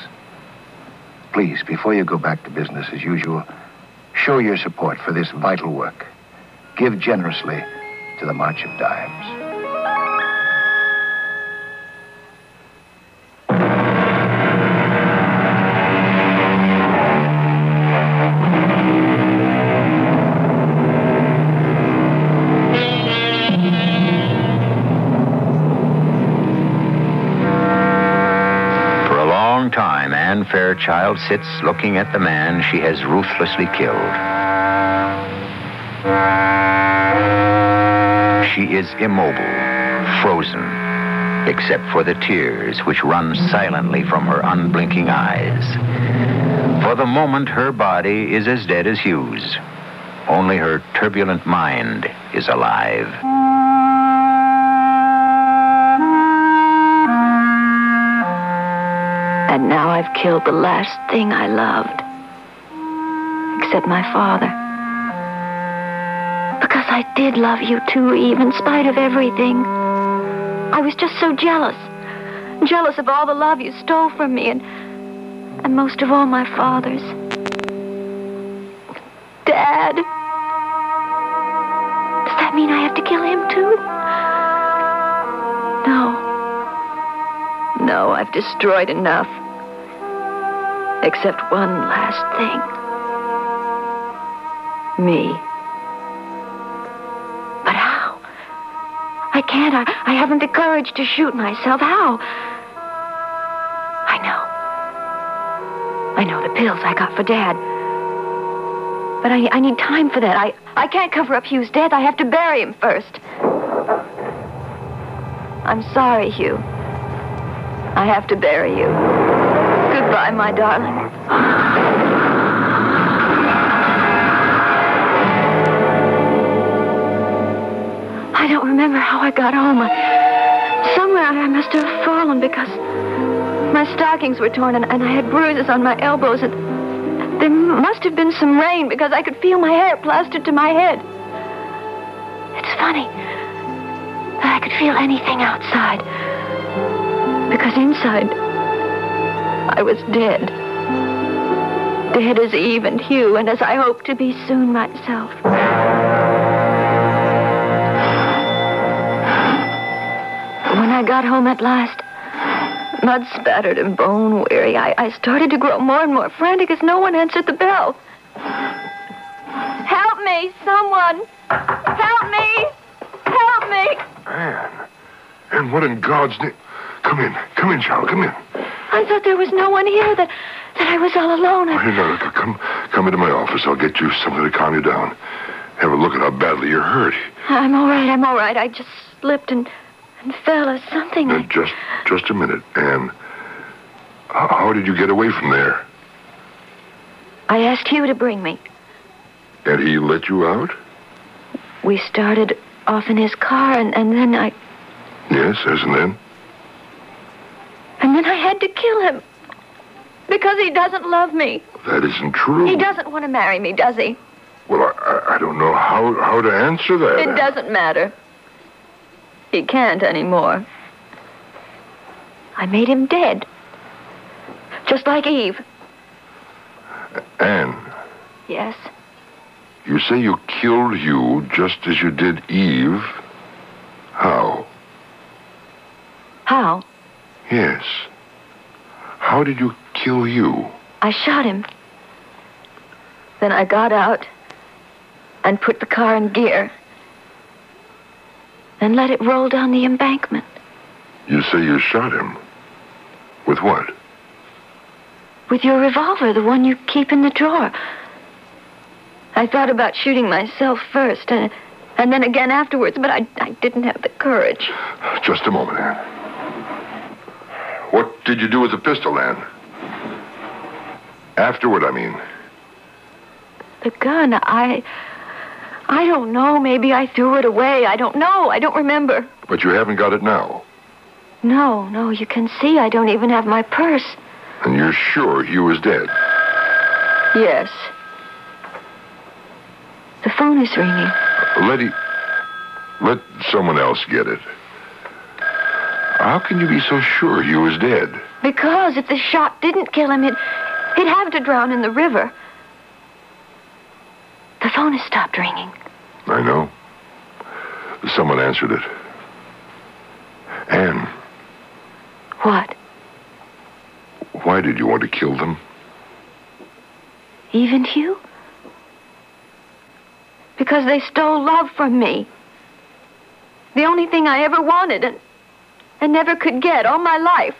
Please, before you go back to business as usual, show your support for this vital work. Give generously to the March of Dimes. Anne Fairchild sits looking at the man she has ruthlessly killed. She is immobile, frozen, except for the tears which run silently from her unblinking eyes. For the moment, her body is as dead as Hugh's. Only her turbulent mind is alive. And now I've killed the last thing I loved. Except my father. Because I did love you too, Eve, in spite of everything. I was just so jealous. Jealous of all the love you stole from me, and, and most of all, my father's. Dad. Does that mean I have to kill him too? No. No, I've destroyed enough. Except one last thing. Me. But how? I can't. I, I haven't the courage to shoot myself. How? I know. I know the pills I got for Dad. But I, I need time for that. I, I can't cover up Hugh's death. I have to bury him first. I'm sorry, Hugh. I have to bury you. Goodbye, my darling. I don't remember how I got home. I, somewhere I must have fallen because my stockings were torn and, and I had bruises on my elbows. And there must have been some rain because I could feel my hair plastered to my head. It's funny that I could feel anything outside. Because inside, I was dead. Dead as Eve and Hugh, and as I hope to be soon myself. But when I got home at last, mud spattered and bone weary, I, I started to grow more and more frantic as no one answered the bell. Help me, someone! Help me! Help me! Anne. Anne, what in God's name? Come in. Come in, child. Come in. I thought there was no one here, that, that I was all alone. I... Hey, no, no, come, come into my office. I'll get you something to calm you down. Have a look at how badly you're hurt. I'm all right, I'm all right. I just slipped and, and fell or something. Now, just, just a minute, Anne. How, how did you get away from there? I asked Hugh to bring me. And he let you out? We started off in his car, and, and then I... Yes, yes, and then? And then I had to kill him. Because he doesn't love me. That isn't true. He doesn't want to marry me, does he? Well, I, I don't know how, how to answer that. It doesn't matter. He can't anymore. I made him dead. Just like Eve. Anne. Yes? You say you killed Hugh just as you did Eve. How? How? Yes. How did you kill Hugh? I shot him. Then I got out and put the car in gear and let it roll down the embankment. You say you shot him? With what? With your revolver, the one you keep in the drawer. I thought about shooting myself first, and, and then again afterwards, but I, I didn't have the courage. Just a moment, Anne. What did you do with the pistol, Anne? Afterward, I mean. The gun, I... I don't know. Maybe I threw it away. I don't know. I don't remember. But you haven't got it now. No, no, you can see I don't even have my purse. And you're sure Hugh is dead? Yes. The phone is ringing. Letty, let someone else get it. How can you be so sure Hugh is dead? Because if the shot didn't kill him, he'd, he'd have to drown in the river. The phone has stopped ringing. I know. Someone answered it. Anne. What? Why did you want to kill them? Eve and Hugh? Because they stole love from me. The only thing I ever wanted and, and never could get all my life.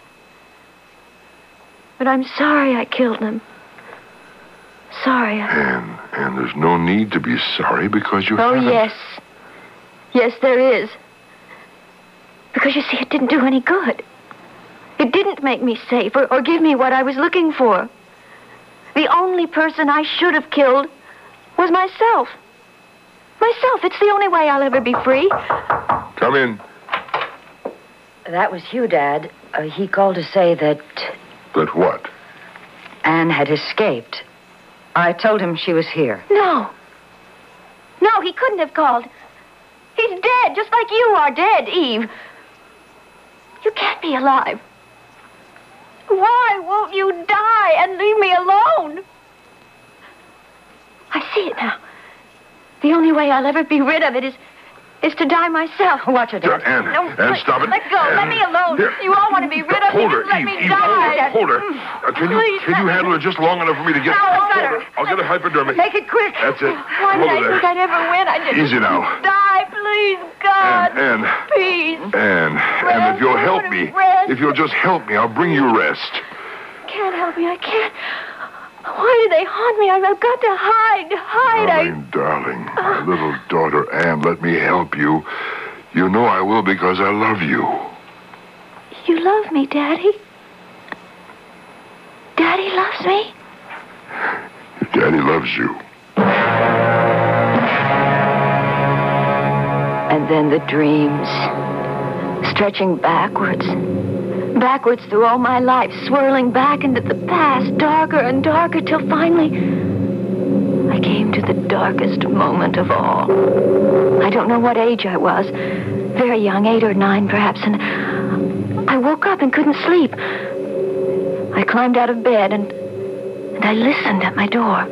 But I'm sorry I killed them. Sorry. I... Anne, Anne, there's no need to be sorry because you Oh, haven't... yes. Yes, there is. Because, you see, it didn't do any good. It didn't make me safe or, or give me what I was looking for. The only person I should have killed was myself. Myself. It's the only way I'll ever be free. Come in. That was Hugh, Dad. Uh, he called to say that... That what? Anne had escaped. I told him she was here. No. No, he couldn't have called. He's dead, just like you are dead, Eve. You can't be alive. Why won't you die and leave me alone? I see it now. The only way I'll ever be rid of it is is to die myself. Watch it, Dad. Anne, No, Anne, stop it. Let go. Anne. Let me alone. Here. You all want to be rid of Hold me. her, Just let Eve, me Eve, die. hold her, hold her. Uh, can you, Please, can you handle her just long enough for me to get... No, I've got her. I'll get a hypodermic. Make it quick. That's it. Why Hold did I her there. think I'd ever win? I didn't. Easy now. Die, please, God. Anne, Anne. Please. Anne, Anne, if you'll help me, Rest. if you'll just help me, I'll bring you rest. Can't help me. I can't. Why do they haunt me? I've, I've got to hide. Hide. Darling, darling, my little daughter Anne, let me help you. You know I will because I love you. You love me, Daddy? Daddy loves me? Daddy loves you. And then the dreams, stretching backwards, backwards through all my life, swirling back into the past, darker and darker, till finally I came to the darkest moment of all. I don't know what age I was, very young, eight or nine perhaps, and I woke up and couldn't sleep. I climbed out of bed and, and I listened at my door.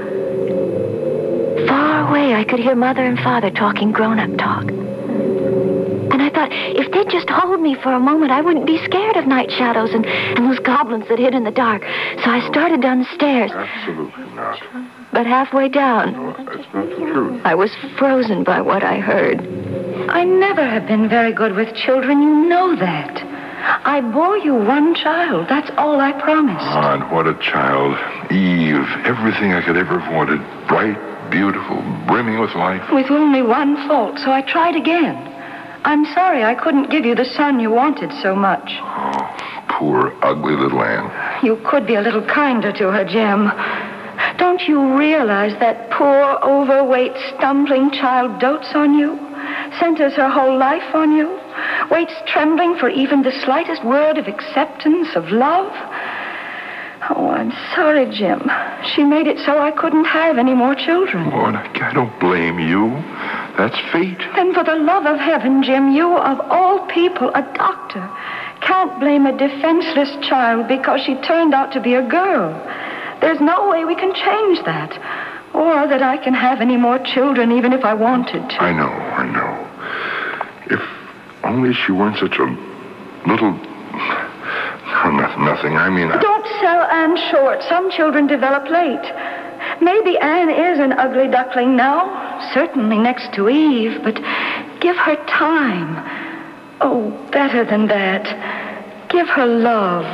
Far away, I could hear Mother and Father talking grown-up talk. And And I thought, if they'd just hold me for a moment, I wouldn't be scared of night shadows and, and those goblins that hid in the dark. So I started down the stairs. Absolutely not. But halfway down, No, that's not the truth. I was frozen by what I heard. I never have been very good with children. You know that. I bore you one child. That's all I promised. God, what a child. Eve, everything I could ever have wanted. Bright, beautiful, brimming with life. With only one fault, so I tried again. I'm sorry I couldn't give you the son you wanted so much. Oh, poor, ugly little Anne. You could be a little kinder to her, Jim. Don't you realize that poor, overweight, stumbling child dotes on you? Centers her whole life on you? Waits trembling for even the slightest word of acceptance, of love? Oh, I'm sorry, Jim. She made it so I couldn't have any more children. Lord, I, I don't blame you. That's fate. Then for the love of heaven, Jim, you, of all people, a doctor, can't blame a defenseless child because she turned out to be a girl. There's no way we can change that. Or that I can have any more children even if I wanted to. I know, I know. If only she weren't such a little... Oh, nothing, nothing. I mean... I... Don't sell Anne short. Some children develop late. Maybe Anne is an ugly duckling now, certainly next to Eve, but give her time. Oh, better than that. Give her love.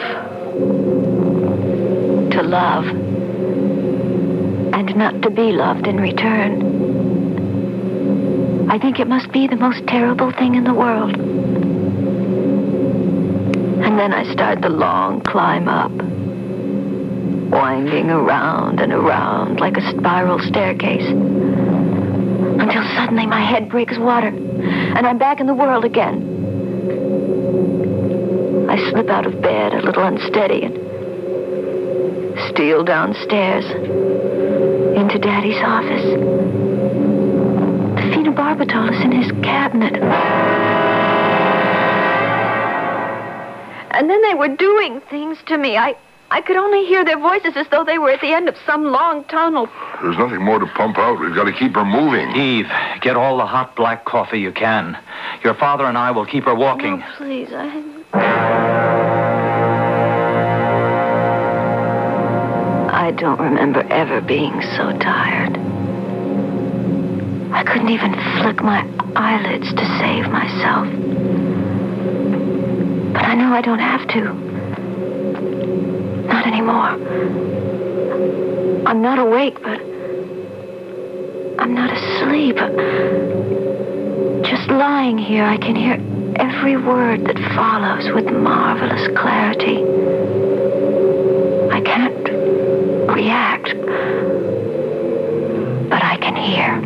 To love. And not to be loved in return. I think it must be the most terrible thing in the world. And then I start the long climb up, winding around and around like a spiral staircase, until suddenly my head breaks water, and I'm back in the world again. I slip out of bed a little unsteady and steal downstairs into Daddy's office. The phenobarbital is in his cabinet. And then they were doing things to me. I, I could only hear their voices as though they were at the end of some long tunnel. There's nothing more to pump out. We've got to keep her moving. Eve, get all the hot black coffee you can. Your father and I will keep her walking. No, please, I... I don't remember ever being so tired. I couldn't even flick my eyelids to save myself. But I know I don't have to. Not anymore. I'm not awake, but I'm not asleep. Just lying here, I can hear every word that follows with marvelous clarity. I can't react, but I can hear.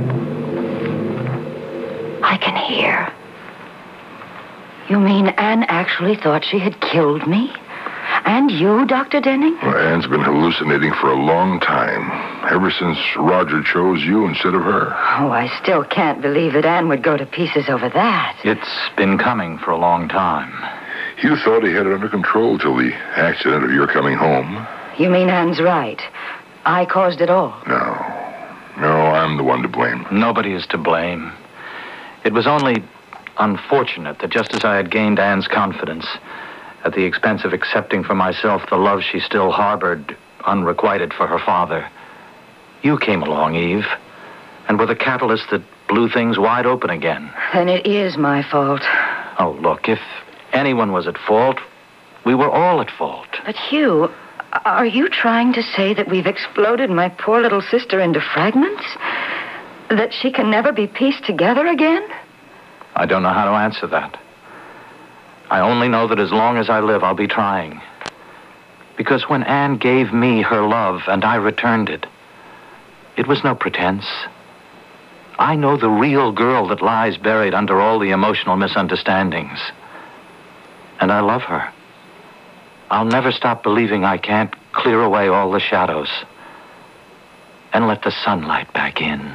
I can hear. You mean Anne actually thought she had killed me? And you, Doctor Denning? Well, Anne's been hallucinating for a long time, ever since Roger chose you instead of her. Oh, I still can't believe that Anne would go to pieces over that. It's been coming for a long time. You thought he had it under control till the accident of your coming home. You mean Anne's right? I caused it all. No. No, I'm the one to blame. Nobody is to blame. It was only unfortunate that just as I had gained Anne's confidence, at the expense of accepting for myself the love she still harbored, unrequited for her father, you came along, Eve, and were the catalyst that blew things wide open again. Then it is my fault. Oh, look, if anyone was at fault, we were all at fault. But Hugh, are you trying to say that we've exploded my poor little sister into fragments? That she can never be pieced together again? I don't know how to answer that. I only know that as long as I live, I'll be trying. Because when Anne gave me her love and I returned it, it was no pretense. I know the real girl that lies buried under all the emotional misunderstandings. And I love her. I'll never stop believing I can't clear away all the shadows and let the sunlight back in.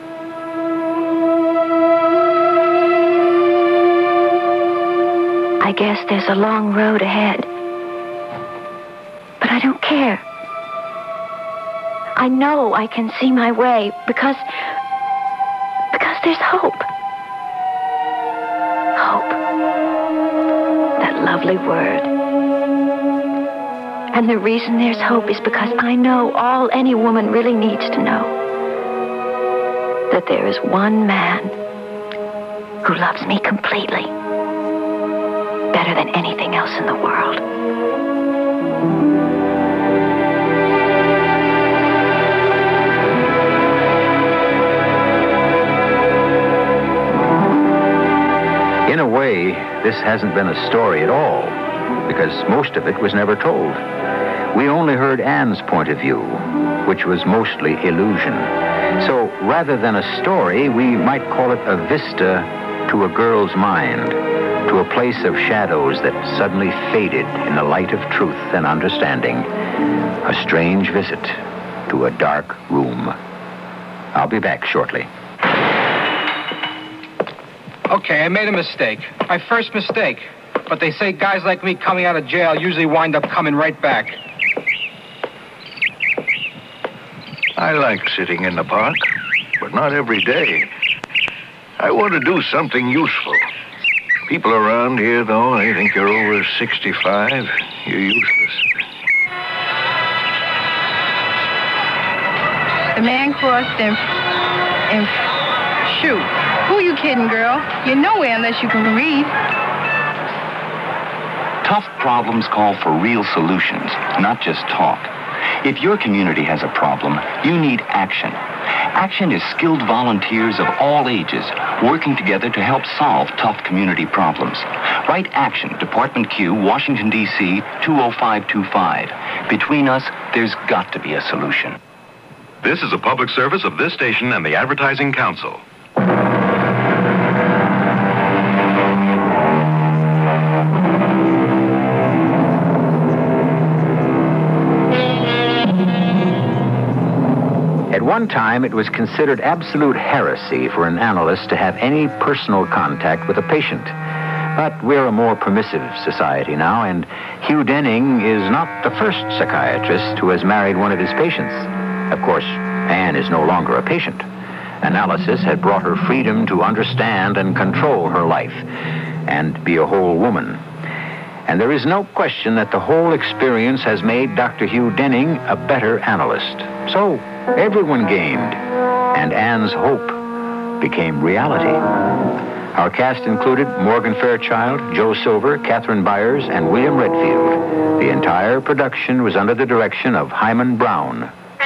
I guess there's a long road ahead. But I don't care. I know I can see my way because... because there's hope. hope. That lovely word. And the reason there's hope is because I know all any woman really needs to know. That there is one man who loves me completely. Better than anything else in the world. In a way, this hasn't been a story at all, because most of it was never told. We only heard Anne's point of view, which was mostly illusion. So rather than a story, we might call it a vista to a girl's mind, to a place of shadows that suddenly faded in the light of truth and understanding. A strange visit to a dark room. I'll be back shortly. Okay, I made a mistake. My first mistake. But they say guys like me coming out of jail usually wind up coming right back. I like sitting in the park, but not every day. I want to do something useful. People around here, though, they think you're over sixty-five. You're useless. The man crossed and... and... shoot. Who are you kidding, girl? You're nowhere unless you can read. Tough problems call for real solutions, not just talk. If your community has a problem, you need action. Action is skilled volunteers of all ages working together to help solve tough community problems. Write Action, Department Q, Washington, D C two oh five two five. Between us, there's got to be a solution. This is a public service of this station and the Advertising Council. At one time, it was considered absolute heresy for an analyst to have any personal contact with a patient. But we're a more permissive society now, and Hugh Denning is not the first psychiatrist who has married one of his patients. Of course, Anne is no longer a patient. Analysis had brought her freedom to understand and control her life and be a whole woman. And there is no question that the whole experience has made Doctor Hugh Denning a better analyst. So everyone gained, and Anne's hope became reality. Our cast included Morgan Fairchild, Joe Silver, Catherine Byers, and William Redfield. The entire production was under the direction of Hyman Brown.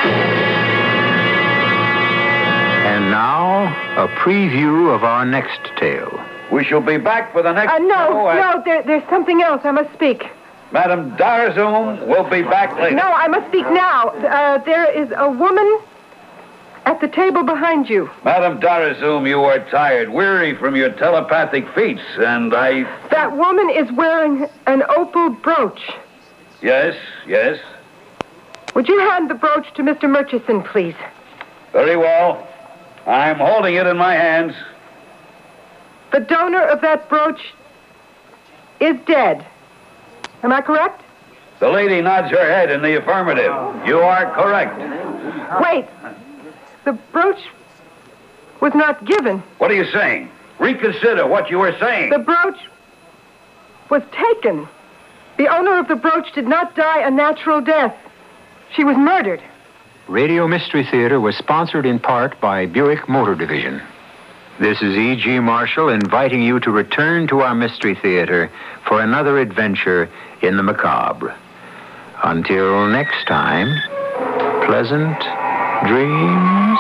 And now, a preview of our next tale. We shall be back for the next... Uh, no, show at- no, there, there's something else. I must speak. Madam Darzoom will be back later. No, I must speak now. Uh, there is a woman at the table behind you. Madam Darzoom, you are tired, weary from your telepathic feats, and I... That woman is wearing an opal brooch. Yes, yes. Would you hand the brooch to Mister Murchison, please? Very well. I'm holding it in my hands. The donor of that brooch is dead. Am I correct? The lady nods her head in the affirmative. You are correct. Wait. The brooch was not given. What are you saying? Reconsider what you were saying. The brooch was taken. The owner of the brooch did not die a natural death. She was murdered. Radio Mystery Theater was sponsored in part by Buick Motor Division. This is E G. Marshall inviting you to return to our Mystery Theater for another adventure in the macabre. Until next time, pleasant dreams.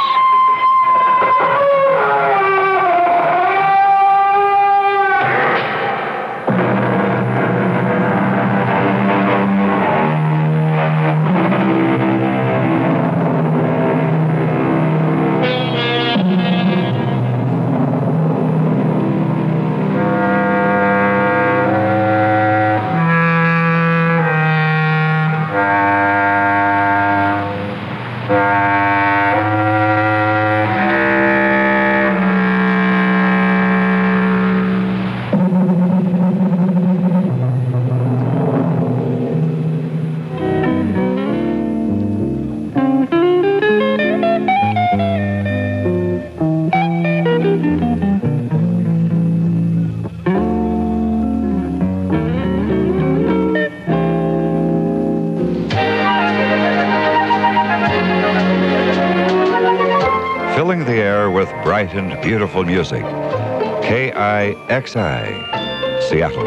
beautiful music. K I X I, Seattle.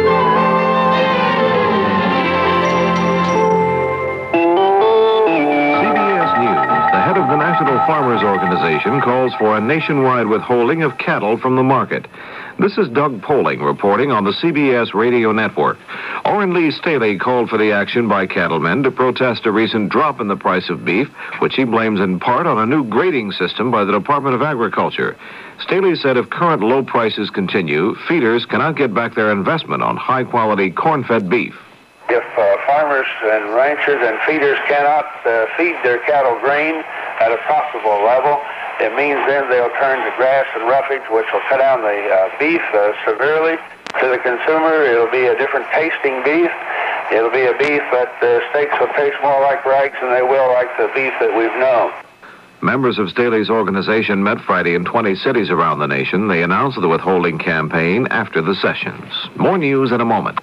The National Farmers Organization calls for a nationwide withholding of cattle from the market. This is Doug Poling reporting on the C B S radio network. Orrin Lee Staley called for the action by cattlemen to protest a recent drop in the price of beef, which he blames in part on a new grading system by the Department of Agriculture. Staley said if current low prices continue, feeders cannot get back their investment on high-quality corn-fed beef. If uh, farmers and ranchers and feeders cannot uh, feed their cattle grain at a profitable level, it means then they'll turn to grass and roughage, which will cut down the uh, beef uh, severely. To the consumer, it'll be a different tasting beef. It'll be a beef that uh, steaks will taste more like rags than they will like the beef that we've known. Members of Staley's organization met Friday in twenty cities around the nation. They announced the withholding campaign after the sessions. More news in a moment.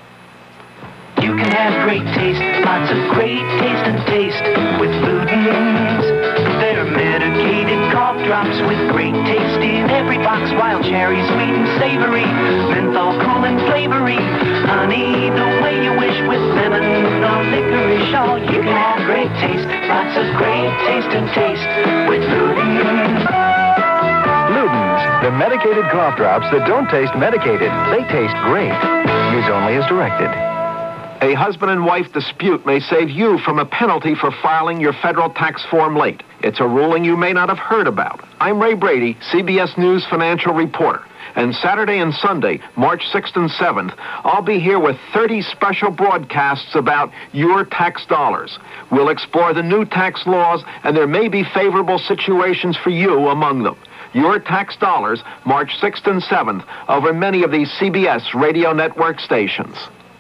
You can have great taste, lots of great taste and taste with Luden's. They're medicated cough drops with great taste in every box. Wild cherry, sweet and savory, menthol, cool and flavory. Honey, the way you wish with lemon or licorice. Oh, you can have great taste, lots of great taste and taste with Luden's. Luden's, the medicated cough drops that don't taste medicated. They taste great. Use only as directed. A husband and wife dispute may save you from a penalty for filing your federal tax form late. It's a ruling you may not have heard about. I'm Ray Brady, C B S News financial reporter. And Saturday and Sunday, March sixth and seventh, I'll be here with thirty special broadcasts about your tax dollars. We'll explore the new tax laws, and there may be favorable situations for you among them. Your tax dollars, March sixth and seventh, over many of these C B S radio network stations.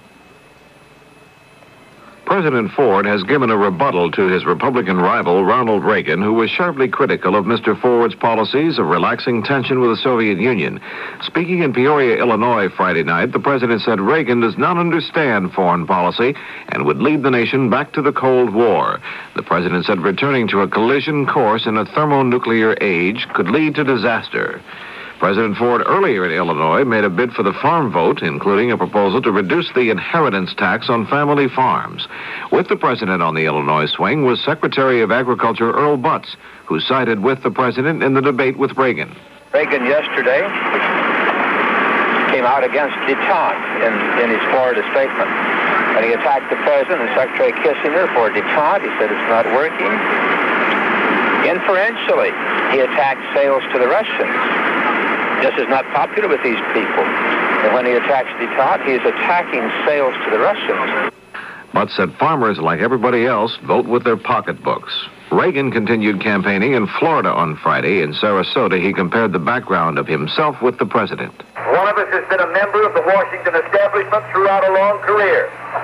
President Ford has given a rebuttal to his Republican rival, Ronald Reagan, who was sharply critical of Mister Ford's policies of relaxing tension with the Soviet Union. Speaking in Peoria, Illinois, Friday night, the president said Reagan does not understand foreign policy and would lead the nation back to the Cold War. The president said returning to a collision course in a thermonuclear age could lead to disaster. President Ford earlier in Illinois made a bid for the farm vote, including a proposal to reduce the inheritance tax on family farms. With the president on the Illinois swing was Secretary of Agriculture Earl Butz, who sided with the president in the debate with Reagan. Reagan yesterday came out against detente in, in his Florida statement. And he attacked the president and Secretary Kissinger for detente. He said it's not working. Inferentially, he attacked sales to the Russians. This is not popular with these people. And when he attacks detente, he is attacking sales to the Russians. Butz said farmers, like everybody else, vote with their pocketbooks. Reagan continued campaigning in Florida on Friday. In Sarasota, he compared the background of himself with the president. One of us has been a member of the Washington establishment throughout a long career.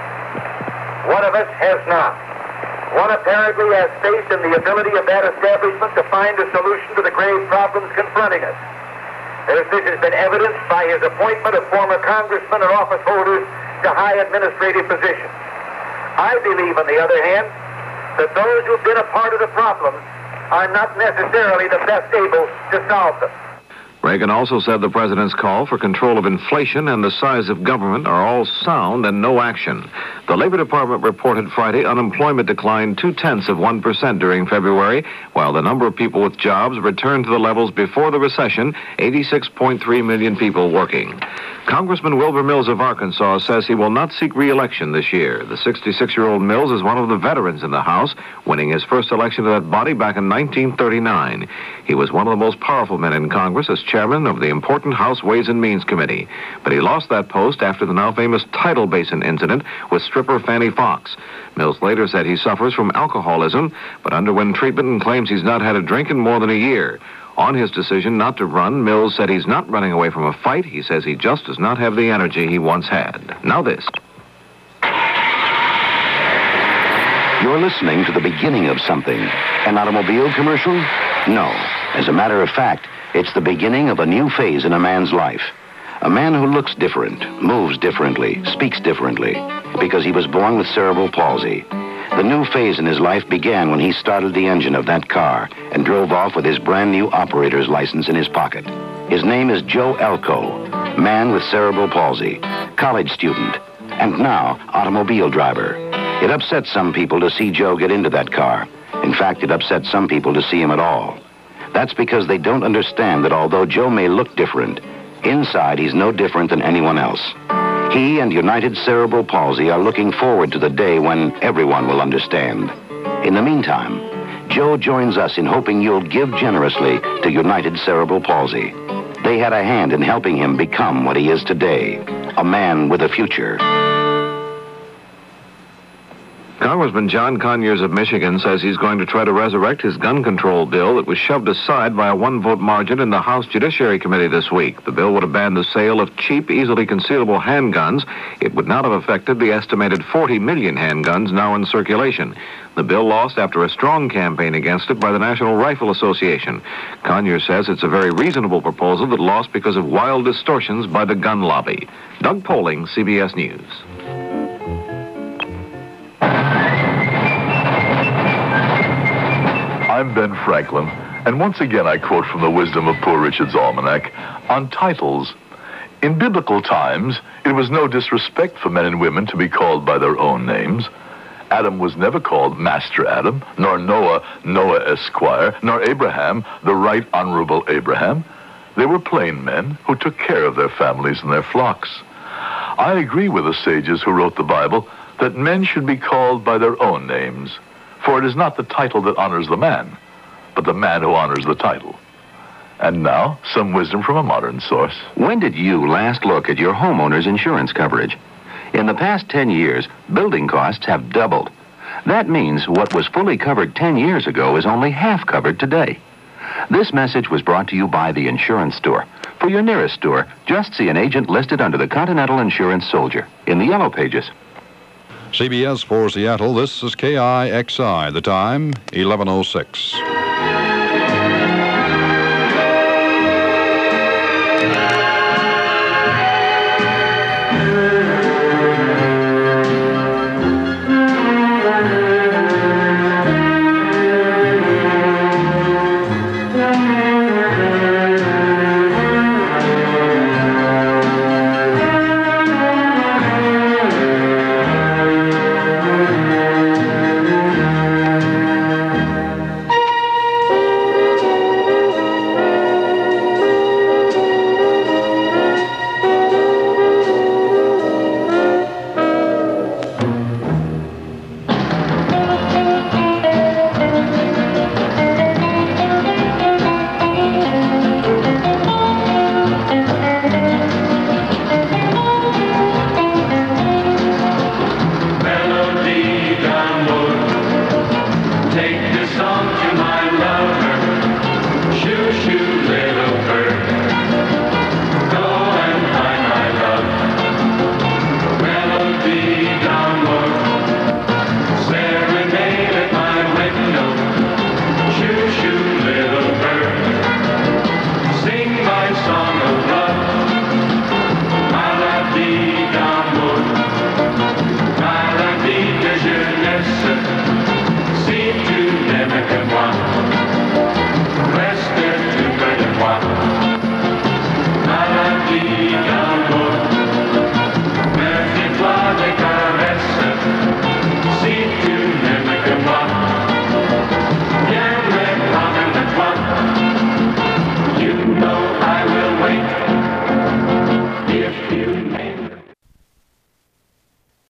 One of us has not. One apparently has faith in the ability of that establishment to find a solution to the grave problems confronting us. As this has been evidenced by his appointment of former congressmen and office holders to high administrative positions. I believe, on the other hand, that those who've been a part of the problems are not necessarily the best able to solve them. Reagan also said the president's call for control of inflation and the size of government are all sound and no action. The Labor Department reported Friday unemployment declined two-tenths of one percent during February, while the number of people with jobs returned to the levels before the recession, eighty-six point three million people working. Congressman Wilbur Mills of Arkansas says he will not seek re-election this year. The sixty-six-year-old Mills is one of the veterans in the House, winning his first election to that body back in nineteen thirty-nine. He was one of the most powerful men in Congress as chairman of the important House Ways and Means Committee. But he lost that post after the now famous Tidal Basin incident with stripper Fannie Fox. Mills later said he suffers from alcoholism, but underwent treatment and claims he's not had a drink in more than a year. On his decision not to run, Mills said he's not running away from a fight. He says he just does not have the energy he once had. Now this. You're listening to the beginning of something. An automobile commercial? No. As a matter of fact, it's the beginning of a new phase in a man's life. A man who looks different, moves differently, speaks differently, because he was born with cerebral palsy. The new phase in his life began when he started the engine of that car and drove off with his brand new operator's license in his pocket. His name is Joe Elko, man with cerebral palsy, college student, and now automobile driver. It upset some people to see Joe get into that car. In fact, it upset some people to see him at all. That's because they don't understand that although Joe may look different, inside he's no different than anyone else. He and United Cerebral Palsy are looking forward to the day when everyone will understand. In the meantime, Joe joins us in hoping you'll give generously to United Cerebral Palsy. They had a hand in helping him become what he is today, a man with a future. Congressman John Conyers of Michigan says he's going to try to resurrect his gun control bill that was shoved aside by a one-vote margin in the House Judiciary Committee this week. The bill would have banned the sale of cheap, easily concealable handguns. It would not have affected the estimated forty million handguns now in circulation. The bill lost after a strong campaign against it by the National Rifle Association. Conyers says it's a very reasonable proposal that lost because of wild distortions by the gun lobby. Doug Poling, C B S News. I'm Ben Franklin, and once again I quote from the wisdom of Poor Richard's Almanac on titles. In biblical times, it was no disrespect for men and women to be called by their own names. Adam was never called Master Adam, nor Noah, Noah Esquire, nor Abraham, the Right Honorable Abraham. They were plain men who took care of their families and their flocks. I agree with the sages who wrote the Bible that men should be called by their own names. For it is not the title that honors the man, but the man who honors the title. And now, some wisdom from a modern source. When did you last look at your homeowner's insurance coverage? In the past ten years, building costs have doubled. That means what was fully covered ten years ago is only half covered today. This message was brought to you by the Insurance Store. For your nearest store, just see an agent listed under the Continental Insurance Soldier in the Yellow Pages. C B S for Seattle, this is K I X I. The time, eleven oh six. Sing my song.